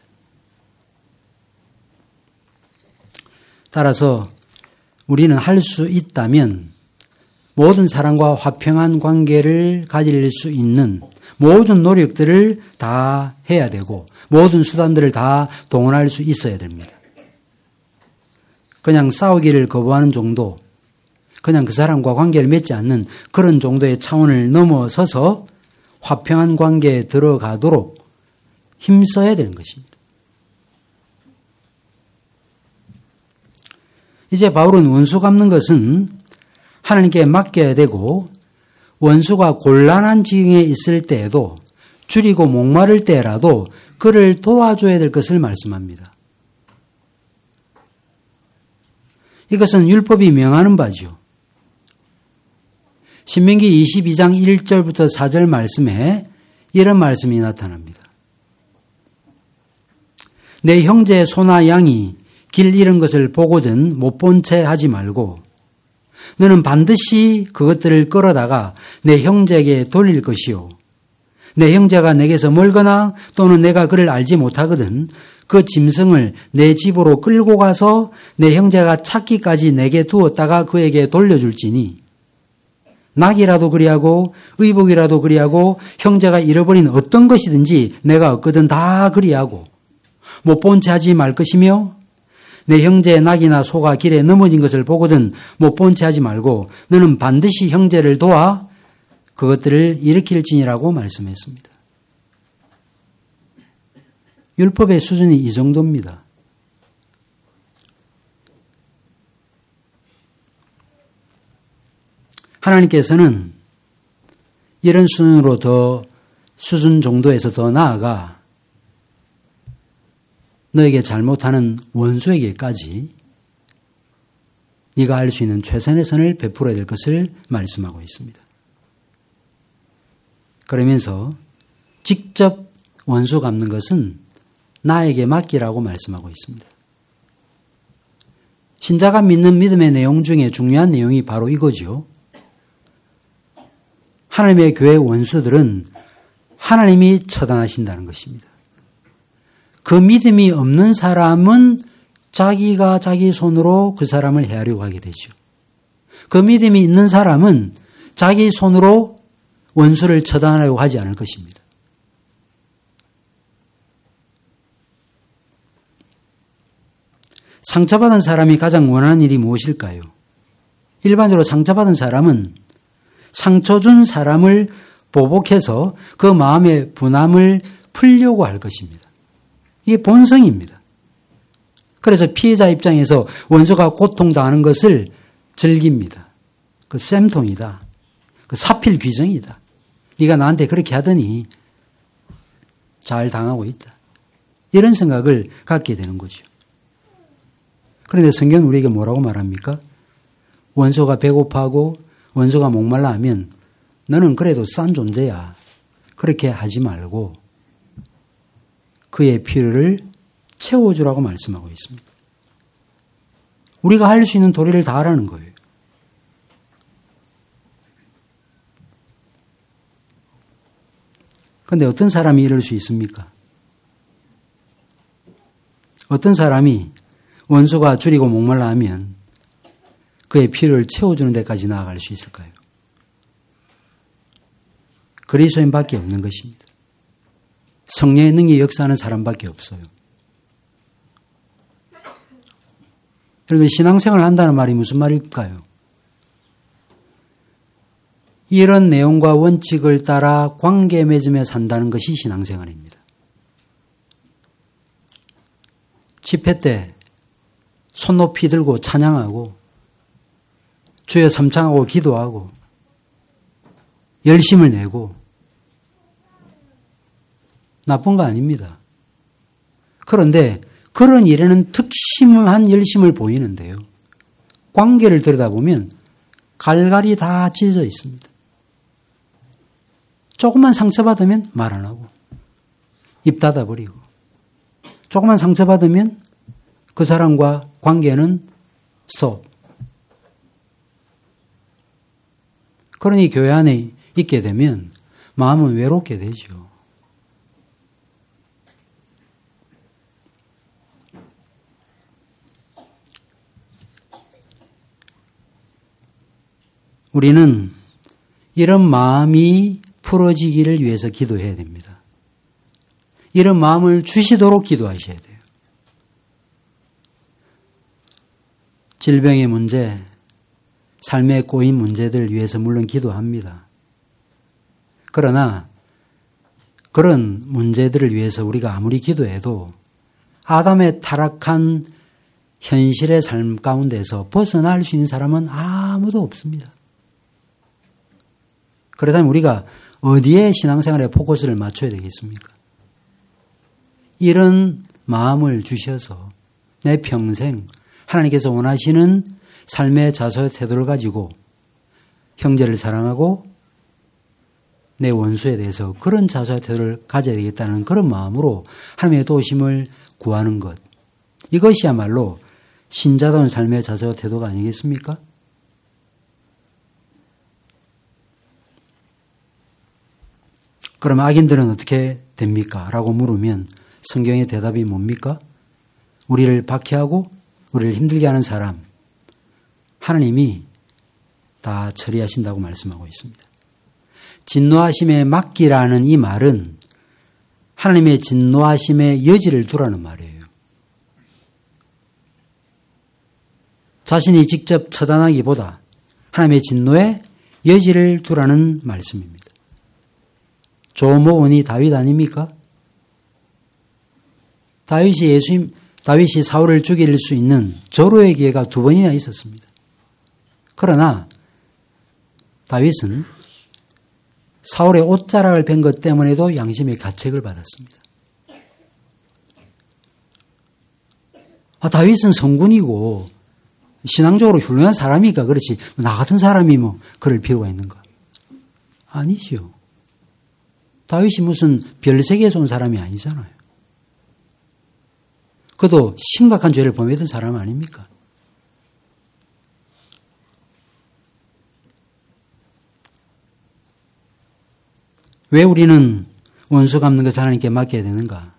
따라서 우리는 할 수 있다면 모든 사람과 화평한 관계를 가질 수 있는 모든 노력들을 다 해야 되고 모든 수단들을 다 동원할 수 있어야 됩니다. 그냥 싸우기를 거부하는 정도, 그냥 그 사람과 관계를 맺지 않는 그런 정도의 차원을 넘어서서 화평한 관계에 들어가도록 힘써야 되는 것입니다. 이제 바울은 원수 갚는 것은 하나님께 맡겨야 되고 원수가 곤란한 지경에 있을 때에도 줄이고 목마를 때라도 그를 도와줘야 될 것을 말씀합니다. 이것은 율법이 명하는 바지요. 신명기 22장 1절부터 4절 말씀에 이런 말씀이 나타납니다. 내 형제의 소나 양이 길 잃은 것을 보거든 못 본 채 하지 말고 너는 반드시 그것들을 끌어다가 내 형제에게 돌릴 것이요. 내 형제가 내게서 멀거나 또는 내가 그를 알지 못하거든 그 짐승을 내 집으로 끌고 가서 내 형제가 찾기까지 내게 두었다가 그에게 돌려줄지니 낙이라도 그리하고 의복이라도 그리하고 형제가 잃어버린 어떤 것이든지 내가 얻거든 다 그리하고 못 본 채 하지 말 것이며 내 형제의 낙이나 소가 길에 넘어진 것을 보거든 못 본 채 하지 말고 너는 반드시 형제를 도와 그것들을 일으킬지니라고 말씀했습니다. 율법의 수준이 이 정도입니다. 하나님께서는 이런 수준으로 더 수준 정도에서 더 나아가 너에게 잘못하는 원수에게까지 네가 할 수 있는 최선의 선을 베풀어야 될 것을 말씀하고 있습니다. 그러면서 직접 원수 갚는 것은 나에게 맡기라고 말씀하고 있습니다. 신자가 믿는 믿음의 내용 중에 중요한 내용이 바로 이거죠. 하나님의 교회 원수들은 하나님이 처단하신다는 것입니다. 그 믿음이 없는 사람은 자기가 자기 손으로 그 사람을 해하려고 하게 되죠. 그 믿음이 있는 사람은 자기 손으로 원수를 처단하려고 하지 않을 것입니다. 상처받은 사람이 가장 원하는 일이 무엇일까요? 일반적으로 상처받은 사람은 상처 준 사람을 보복해서 그 마음의 분함을 풀려고 할 것입니다. 이게 본성입니다. 그래서 피해자 입장에서 원수가 고통당하는 것을 즐깁니다. 그 쌤통이다. 그 사필 귀정이다. 네가 나한테 그렇게 하더니 잘 당하고 있다. 이런 생각을 갖게 되는 거죠. 그런데 성경은 우리에게 뭐라고 말합니까? 원수가 배고파하고 원수가 목말라 하면 너는 그래도 싼 존재야. 그렇게 하지 말고 그의 필요를 채워주라고 말씀하고 있습니다. 우리가 할 수 있는 도리를 다 하라는 거예요. 그런데 어떤 사람이 이럴 수 있습니까? 어떤 사람이 원수가 줄이고 목말라 하면 그의 필요를 채워주는 데까지 나아갈 수 있을까요? 그리스도인밖에 없는 것입니다. 성령의 능력이 역사하는 사람밖에 없어요. 그런데 신앙생활을 한다는 말이 무슨 말일까요? 이런 내용과 원칙을 따라 관계 맺으며 산다는 것이 신앙생활입니다. 집회 때 손 높이 들고 찬양하고 주여 삼창하고 기도하고 열심을 내고 나쁜 거 아닙니다. 그런데 그런 일에는 특심한 열심을 보이는데요. 관계를 들여다보면 갈갈이 다 찢어져 있습니다. 조금만 상처받으면 말 안 하고 입 닫아버리고 조금만 상처받으면 그 사람과 관계는 스톱. 그러니 교회 안에 있게 되면 마음은 외롭게 되죠. 우리는 이런 마음이 풀어지기를 위해서 기도해야 됩니다. 이런 마음을 주시도록 기도하셔야 돼요. 질병의 문제, 삶에 꼬인 문제들을 위해서 물론 기도합니다. 그러나 그런 문제들을 위해서 우리가 아무리 기도해도 아담의 타락한 현실의 삶 가운데서 벗어날 수 있는 사람은 아무도 없습니다. 그렇다면 우리가 어디에 신앙생활에 포커스를 맞춰야 되겠습니까? 이런 마음을 주셔서 내 평생 하나님께서 원하시는 삶의 자세와 태도를 가지고 형제를 사랑하고 내 원수에 대해서 그런 자세와 태도를 가져야 되겠다는 그런 마음으로 하나님의 도우심을 구하는 것. 이것이야말로 신자다운 삶의 자세와 태도가 아니겠습니까? 그럼 악인들은 어떻게 됩니까? 라고 물으면 성경의 대답이 뭡니까? 우리를 박해하고 우리를 힘들게 하는 사람, 하나님이 다 처리하신다고 말씀하고 있습니다. 진노하심에 맡기라는 이 말은 하나님의 진노하심의 여지를 두라는 말이에요. 자신이 직접 처단하기보다 하나님의 진노에 여지를 두라는 말씀입니다. 조모원이 다윗 아닙니까? 다윗이 사울을 죽일 수 있는 절호의 기회가 2번이나 있었습니다. 그러나 다윗은 사울의 옷자락을 뺀 것 때문에도 양심의 가책을 받았습니다. 다윗은 성군이고 신앙적으로 훌륭한 사람이니까 그렇지 나 같은 사람이 그럴 필요가 있는가? 아니지요. 다윗이 무슨 별세계에서 온 사람이 아니잖아요. 그도 심각한 죄를 범했던 사람 아닙니까? 왜 우리는 원수 갚는 것을 하나님께 맡겨야 되는가?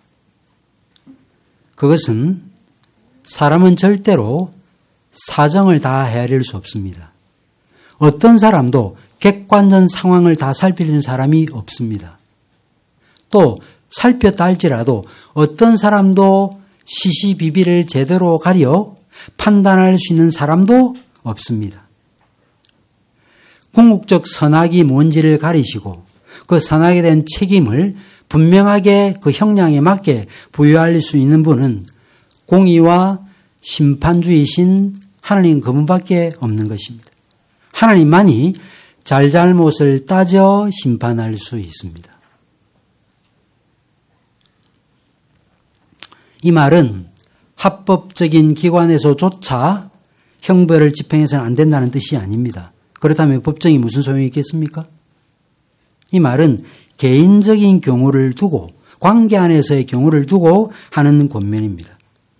그것은 사람은 절대로 사정을 다 헤아릴 수 없습니다. 어떤 사람도 객관적 상황을 다 살피는 사람이 없습니다. 또 살폈다 할지라도 어떤 사람도 시시비비를 제대로 가려 판단할 수 있는 사람도 없습니다. 궁극적 선악이 뭔지를 가리시고 그 선악에 대한 책임을 분명하게 그 형량에 맞게 부여할 수 있는 분은 공의와 심판주이신 하나님 그분밖에 없는 것입니다. 하나님만이 잘잘못을 따져 심판할 수 있습니다. 이 말은 합법적인 기관에서조차 형벌을 집행해서는 안 된다는 뜻이 아닙니다. 그렇다면 법정이 무슨 소용이 있겠습니까? 이 말은 개인적인 경우를 두고 관계 안에서의 경우를 두고 하는 권면입니다.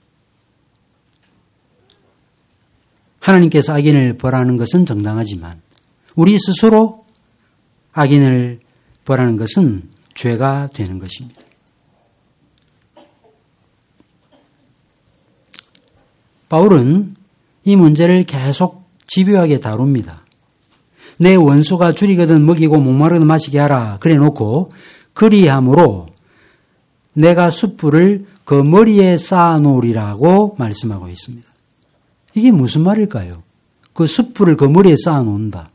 하나님께서 악인을 벌하는 것은 정당하지만 우리 스스로 악인을 벌하는 것은 죄가 되는 것입니다. 바울은 이 문제를 계속 집요하게 다룹니다. 내 원수가 줄이거든 먹이고 목마르거든 마시게 하라 그래 놓고 그리함으로 내가 숯불을 그 머리에 쌓아 놓으리라고 말씀하고 있습니다. 이게 무슨 말일까요? 그 숯불을 그 머리에 쌓아 놓는다.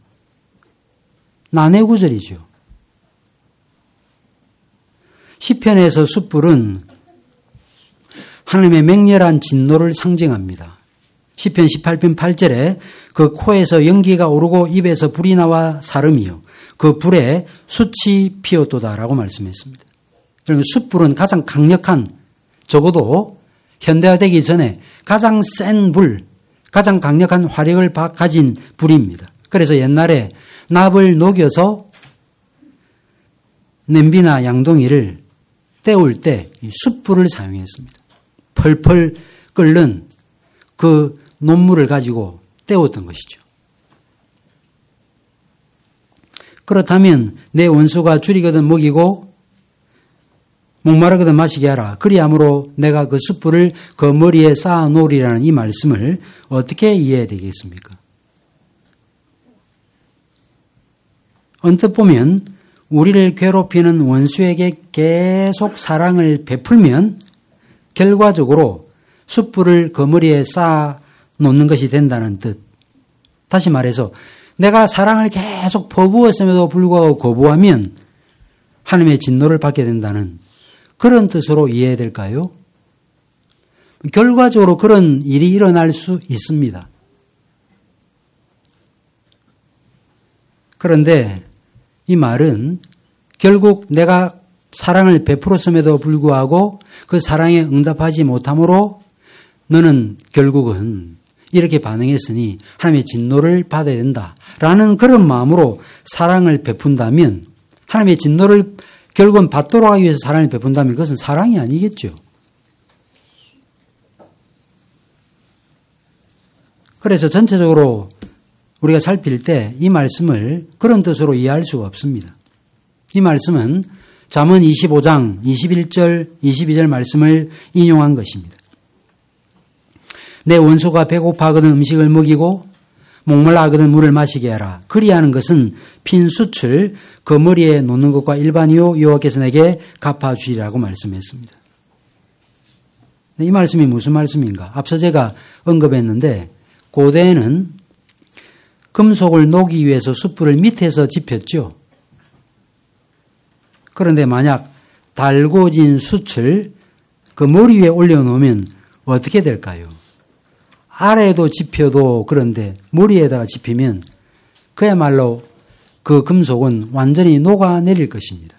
난해구절이죠. 시편에서 숯불은 하나님의 맹렬한 진노를 상징합니다. 시편 18편 8절에 그 코에서 연기가 오르고 입에서 불이 나와 사름이요 그 불에 숯이 피었도다라고 말씀했습니다. 그러면 숯불은 가장 강력한 적어도 현대화되기 전에 가장 센 불, 가장 강력한 화력을 가진 불입니다. 그래서 옛날에 납을 녹여서 냄비나 양동이를 때울 때 숯불을 사용했습니다. 펄펄 끓는 그 논물을 가지고 때웠던 것이죠. 그렇다면 내 원수가 줄이거든 먹이고 목마르거든 마시게 하라. 그리함으로 내가 그 숯불을 그 머리에 쌓아 놓으리라는 이 말씀을 어떻게 이해해야 되겠습니까? 언뜻 보면 우리를 괴롭히는 원수에게 계속 사랑을 베풀면 결과적으로 숯불을 그 머리에 쌓아 놓는 것이 된다는 뜻. 다시 말해서 내가 사랑을 계속 퍼부었음에도 불구하고 거부하면 하나님의 진노를 받게 된다는 그런 뜻으로 이해해야 될까요? 결과적으로 그런 일이 일어날 수 있습니다. 그런데 이 말은 결국 내가 사랑을 베풀었음에도 불구하고 그 사랑에 응답하지 못함으로 너는 결국은 이렇게 반응했으니 하나님의 진노를 받아야 된다라는 그런 마음으로 사랑을 베푼다면 하나님의 진노를 결국은 받도록 하기 위해서 사랑을 베푼다면 그것은 사랑이 아니겠죠. 그래서 전체적으로 우리가 살필 때 이 말씀을 그런 뜻으로 이해할 수가 없습니다. 이 말씀은 잠언 25장 21절 22절 말씀을 인용한 것입니다. 내 원수가 배고파하거든 음식을 먹이고 목말라 하거든 물을 마시게 하라. 그리하는 것은 핀 숯을 그 머리에 놓는 것과 일반이요 여호와께서 내게 갚아주리라고 말씀했습니다. 이 말씀이 무슨 말씀인가? 앞서 제가 언급했는데 고대에는 금속을 녹이기 위해서 숯불을 밑에서 지폈죠. 그런데 만약 달궈진 숯을 그 머리 위에 올려놓으면 어떻게 될까요? 아래에도 지펴도 그런데 머리에다가 지피면 그야말로 그 금속은 완전히 녹아내릴 것입니다.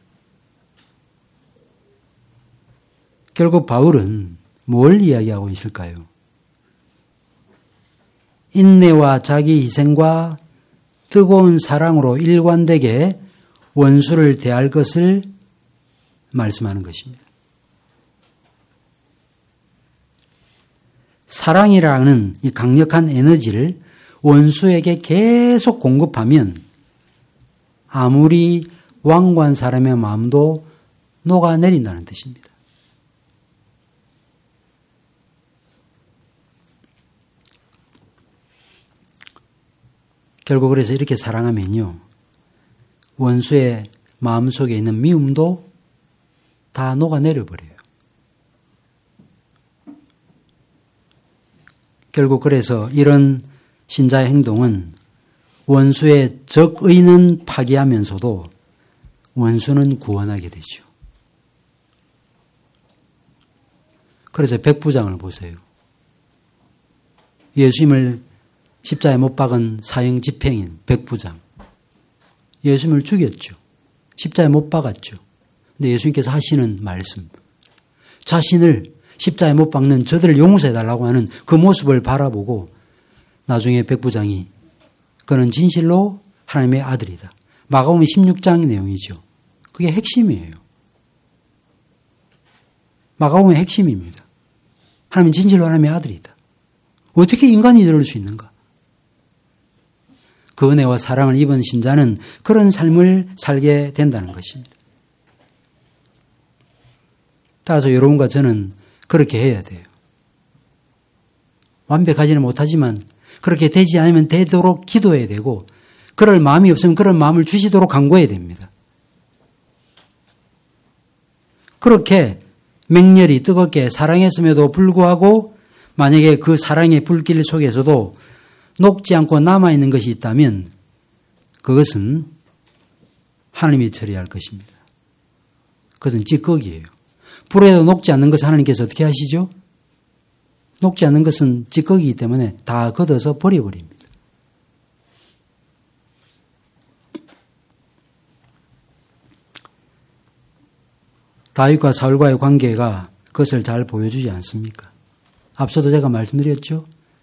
결국 바울은 뭘 이야기하고 있을까요? 인내와 자기 희생과 뜨거운 사랑으로 일관되게 원수를 대할 것을 말씀하는 것입니다. 사랑이라는 이 강력한 에너지를 원수에게 계속 공급하면 아무리 완고한 사람의 마음도 녹아내린다는 뜻입니다. 결국 그래서 이렇게 사랑하면요, 원수의 마음속에 있는 미움도 다 녹아내려버려요. 결국 그래서 이런 신자의 행동은 원수의 적의는 파기하면서도 원수는 구원하게 되죠. 그래서 백부장을 보세요. 예수님을 십자가에 못 박은 사형 집행인 백부장. 예수님을 죽였죠. 십자가에 못 박았죠. 근데 예수님께서 하시는 말씀. 자신을 십자가에 못 박는 저들을 용서해달라고 하는 그 모습을 바라보고 나중에 백부장이 그는 진실로 하나님의 아들이다. 마가복음 16장 내용이죠. 그게 핵심이에요. 마가복음의 핵심입니다. 하나님은 진실로 하나님의 아들이다. 어떻게 인간이 저럴 수 있는가? 그 은혜와 사랑을 입은 신자는 그런 삶을 살게 된다는 것입니다. 따라서 여러분과 저는 그렇게 해야 돼요. 완벽하지는 못하지만 그렇게 되지 않으면 되도록 기도해야 되고 그럴 마음이 없으면 그런 마음을 주시도록 간구해야 됩니다. 그렇게 맹렬히 뜨겁게 사랑했음에도 불구하고 만약에 그 사랑의 불길 속에서도 녹지 않고 남아있는 것이 있다면 그것은 하나님이 처리할 것입니다. 그것은 찌꺼기예요. 불에도 녹지 않는 것을 하나님께서 어떻게 하시죠? 녹지 않는 것은 찌꺼기이기 때문에 다 걷어서 버려버립니다. 다윗과 사울과의 관계가 그것을 잘 보여주지 않습니까? 앞서도 제가 말씀드렸죠?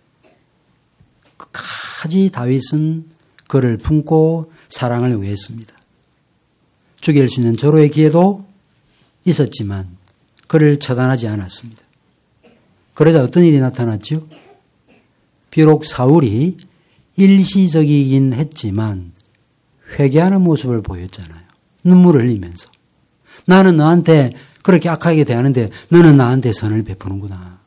끝까지 다윗은 그를 품고 사랑을 요구했습니다. 죽일 수 있는 절호의 기회도 있었지만 그를 처단하지 않았습니다. 그러자 어떤 일이 나타났죠? 비록 사울이 일시적이긴 했지만 회개하는 모습을 보였잖아요. 눈물을 흘리면서. 나는 너한테 그렇게 악하게 대하는데 너는 나한테 선을 베푸는구나.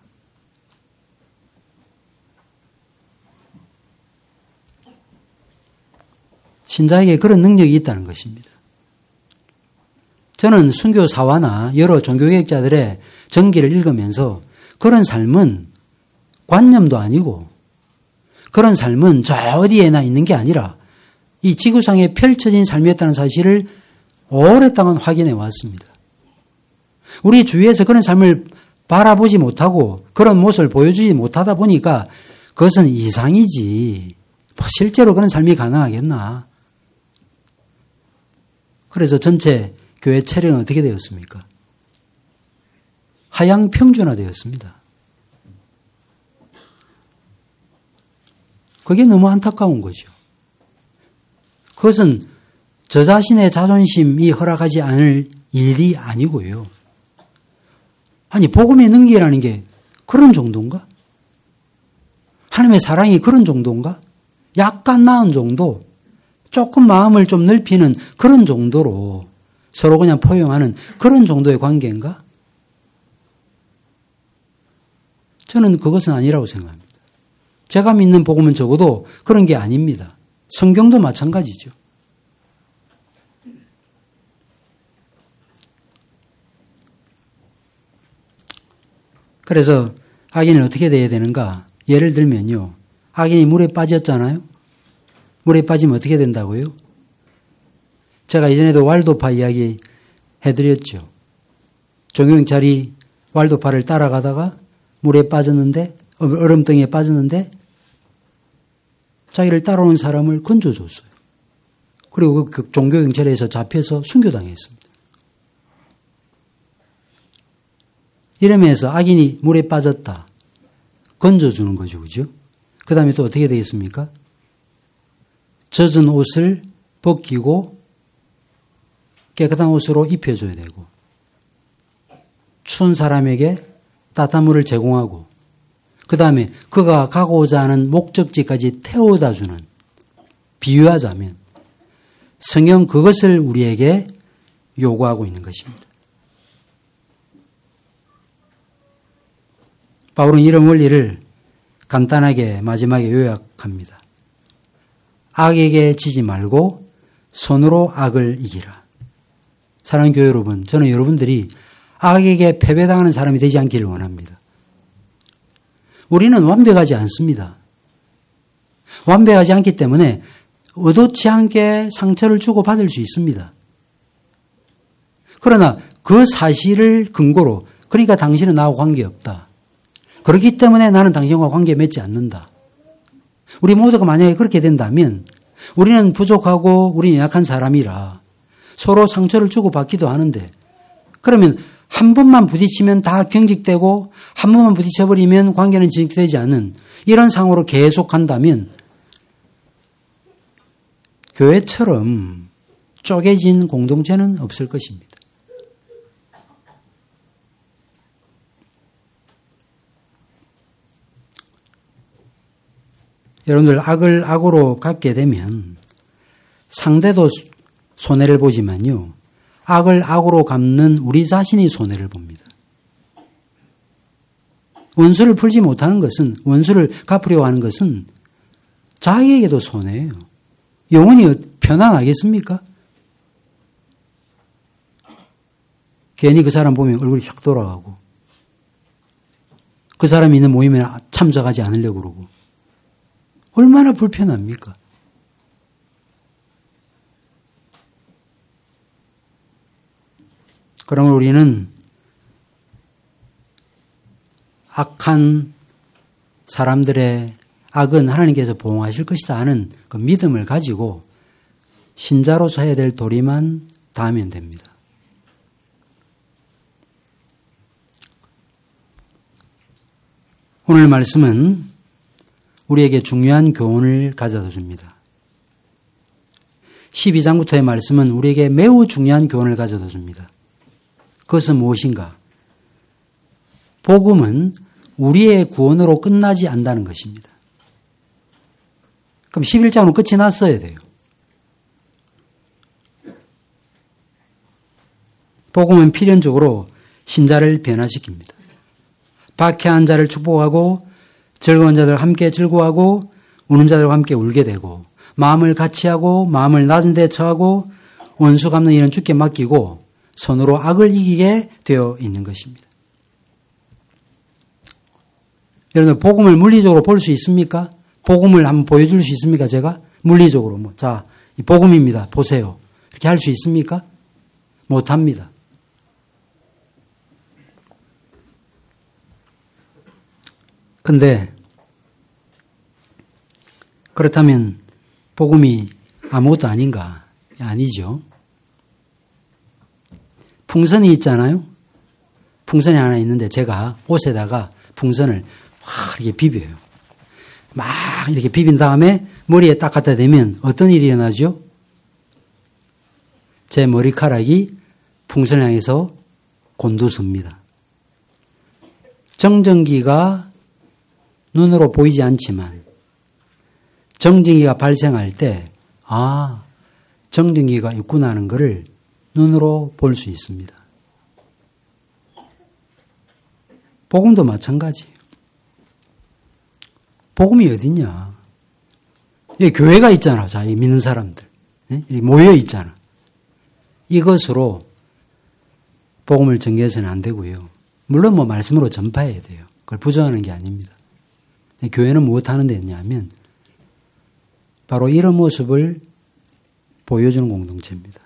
신자에게 그런 능력이 있다는 것입니다. 저는 순교사화나 여러 종교개혁자들의 전기를 읽으면서 그런 삶은 관념도 아니고 그런 삶은 저 어디에나 있는 게 아니라 이 지구상에 펼쳐진 삶이었다는 사실을 오랫동안 확인해 왔습니다. 우리 주위에서 그런 삶을 바라보지 못하고 그런 모습을 보여주지 못하다 보니까 그것은 이상이지. 실제로 그런 삶이 가능하겠나. 그래서 전체 교회 체력은 어떻게 되었습니까? 하향 평준화되었습니다. 그게 너무 안타까운 거죠. 그것은 저 자신의 자존심이 허락하지 않을 일이 아니고요. 아니, 복음의 능기라는 게 그런 정도인가? 하나님의 사랑이 그런 정도인가? 약간 나은 정도? 조금 마음을 좀 넓히는 그런 정도로 서로 그냥 포용하는 그런 정도의 관계인가? 저는 그것은 아니라고 생각합니다. 제가 믿는 복음은 적어도 그런 게 아닙니다. 성경도 마찬가지죠. 그래서 악인은 어떻게 돼야 되는가? 예를 들면요. 악인이 물에 빠졌잖아요. 물에 빠지면 어떻게 된다고요? 제가 이전에도 왈도파 이야기 해드렸죠. 종경찰이 왈도파를 따라가다가 물에 빠졌는데, 얼음덩이에 빠졌는데 자기를 따라오는 사람을 건져줬어요. 그리고 그 종교경찰에서 잡혀서 순교당했습니다. 이러면서 악인이 물에 빠졌다. 건져주는 거죠. 그죠? 그 다음에 또 어떻게 되겠습니까? 젖은 옷을 벗기고 깨끗한 옷으로 입혀줘야 되고 추운 사람에게 따뜻한 물을 제공하고 그 다음에 그가 가고자 하는 목적지까지 태워다 주는, 비유하자면 성경 그것을 우리에게 요구하고 있는 것입니다. 바울은 이런 원리를 간단하게 마지막에 요약합니다. 악에게 지지 말고 손으로 악을 이기라. 사랑하는 교회 여러분, 저는 여러분들이 악에게 패배당하는 사람이 되지 않기를 원합니다. 우리는 완벽하지 않습니다. 완벽하지 않기 때문에 의도치 않게 상처를 주고받을 수 있습니다. 그러나 그 사실을 근거로, 그러니까 당신은 나하고 관계없다. 그렇기 때문에 나는 당신과 관계 맺지 않는다. 우리 모두가 만약에 그렇게 된다면 우리는 부족하고 우리는 약한 사람이라 서로 상처를 주고받기도 하는데, 그러면 한 번만 부딪히면 다 경직되고 한 번만 부딪혀버리면 관계는 진행되지 않는 이런 상황으로 계속 간다면 교회처럼 쪼개진 공동체는 없을 것입니다. 여러분들 악을 악으로 갚게 되면 상대도 손해를 보지만요. 악을 악으로 갚는 우리 자신이 손해를 봅니다. 원수를 풀지 못하는 것은, 원수를 갚으려고 하는 것은 자기에게도 손해예요. 영원히 편안하겠습니까? 괜히 그 사람 보면 얼굴이 샥 돌아가고 그 사람이 있는 모임에 참석하지 않으려고 그러고 얼마나 불편합니까? 그러면 우리는 악한 사람들의 악은 하나님께서 보호하실 것이다 하는 그 믿음을 가지고 신자로서 해야 될 도리만 다하면 됩니다. 오늘 말씀은 우리에게 중요한 교훈을 가져다 줍니다. 12장부터의 말씀은 우리에게 매우 중요한 교훈을 가져다 줍니다. 그것은 무엇인가? 복음은 우리의 구원으로 끝나지 않는다는 것입니다. 그럼 11장으로 끝이 났어야 돼요. 복음은 필연적으로 신자를 변화시킵니다. 박해한 자를 축복하고 즐거운 자들과 함께 즐거워하고 우는 자들과 함께 울게 되고 마음을 같이 하고 마음을 낮은 데 처하고 원수 갚는 일은 주께 맡기고 손으로 악을 이기게 되어 있는 것입니다. 여러분들 복음을 물리적으로 볼 수 있습니까? 복음을 한번 보여줄 수 있습니까? 제가 물리적으로 자, 이 복음입니다. 보세요. 이렇게 할 수 있습니까? 못합니다. 근데 그렇다면 복음이 아무것도 아닌가? 아니죠. 풍선이 있잖아요. 풍선이 하나 있는데 제가 옷에다가 풍선을 확 이렇게 비벼요. 막 이렇게 비빈 다음에 머리에 딱 갖다 대면 어떤 일이 일어나죠? 제 머리카락이 풍선을 향해서 곤두섭니다. 정전기가 눈으로 보이지 않지만 정전기가 발생할 때 정전기가 있구나 하는 것을 눈으로 볼 수 있습니다. 복음도 마찬가지예요. 복음이 어딨냐? 여기 교회가 있잖아. 자, 이 믿는 사람들. 예? 모여 있잖아. 이것으로 복음을 전개해서는 안 되고요. 물론 말씀으로 전파해야 돼요. 그걸 부정하는 게 아닙니다. 교회는 무엇 하는 데였냐면 바로 이런 모습을 보여주는 공동체입니다.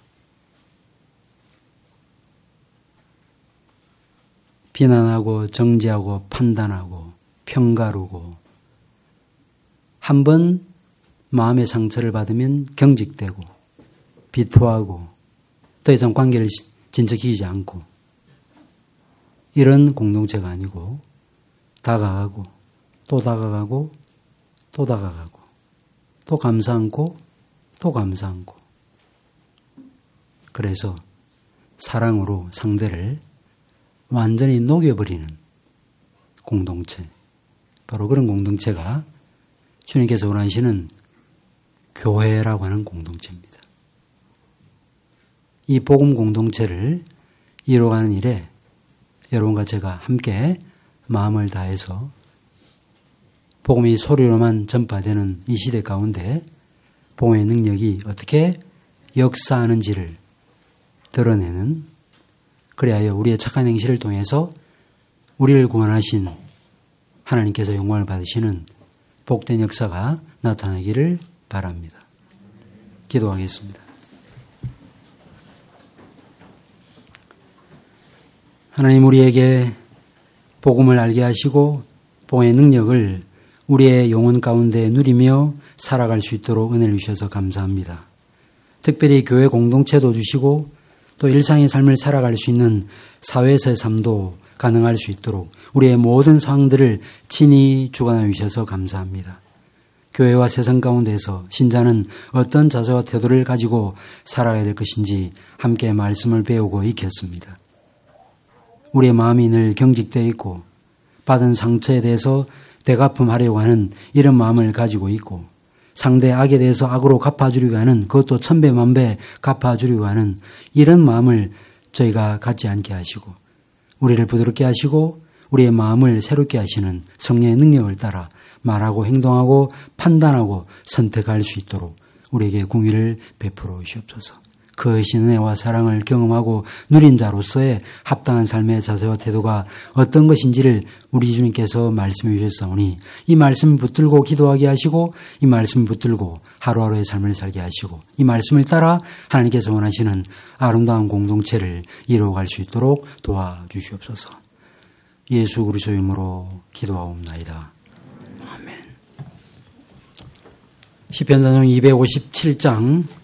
비난하고 정죄하고 판단하고 평가르고 한번 마음의 상처를 받으면 경직되고 비토하고 더 이상 관계를 진척시키지 않고 이런 공동체가 아니고 다가가고 또 다가가고 또 다가가고 또 감사 안고 또 감사 안고 그래서 사랑으로 상대를 완전히 녹여버리는 공동체, 바로 그런 공동체가 주님께서 원하시는 교회라고 하는 공동체입니다. 이 복음 공동체를 이루어가는 일에 여러분과 제가 함께 마음을 다해서 복음이 소리로만 전파되는 이 시대 가운데 복음의 능력이 어떻게 역사하는지를 드러내는, 그리하여 우리의 착한 행실을 통해서 우리를 구원하신 하나님께서 영광을 받으시는 복된 역사가 나타나기를 바랍니다. 기도하겠습니다. 하나님, 우리에게 복음을 알게 하시고 복음의 능력을 우리의 영혼 가운데 누리며 살아갈 수 있도록 은혜를 주셔서 감사합니다. 특별히 교회 공동체도 주시고 또 일상의 삶을 살아갈 수 있는 사회에서의 삶도 가능할 수 있도록 우리의 모든 상황들을 친히 주관하여 주셔서 감사합니다. 교회와 세상 가운데서 신자는 어떤 자세와 태도를 가지고 살아가야 될 것인지 함께 말씀을 배우고 익혔습니다. 우리의 마음이 늘 경직되어 있고 받은 상처에 대해서 대갚음하려고 하는 이런 마음을 가지고 있고 상대의 악에 대해서 악으로 갚아주려고 하는, 그것도 천배만배 갚아주려고 하는 이런 마음을 저희가 갖지 않게 하시고 우리를 부드럽게 하시고 우리의 마음을 새롭게 하시는 성령의 능력을 따라 말하고 행동하고 판단하고 선택할 수 있도록 우리에게 공의를 베풀어 주시옵소서. 그것이 은혜와 사랑을 경험하고 누린 자로서의 합당한 삶의 자세와 태도가 어떤 것인지를 우리 주님께서 말씀해 주셨사오니 이 말씀을 붙들고 기도하게 하시고 이 말씀을 붙들고 하루하루의 삶을 살게 하시고 이 말씀을 따라 하나님께서 원하시는 아름다운 공동체를 이루어갈 수 있도록 도와주시옵소서. 예수 그리스도의 이름으로 기도하옵나이다. 아멘. 시편 257장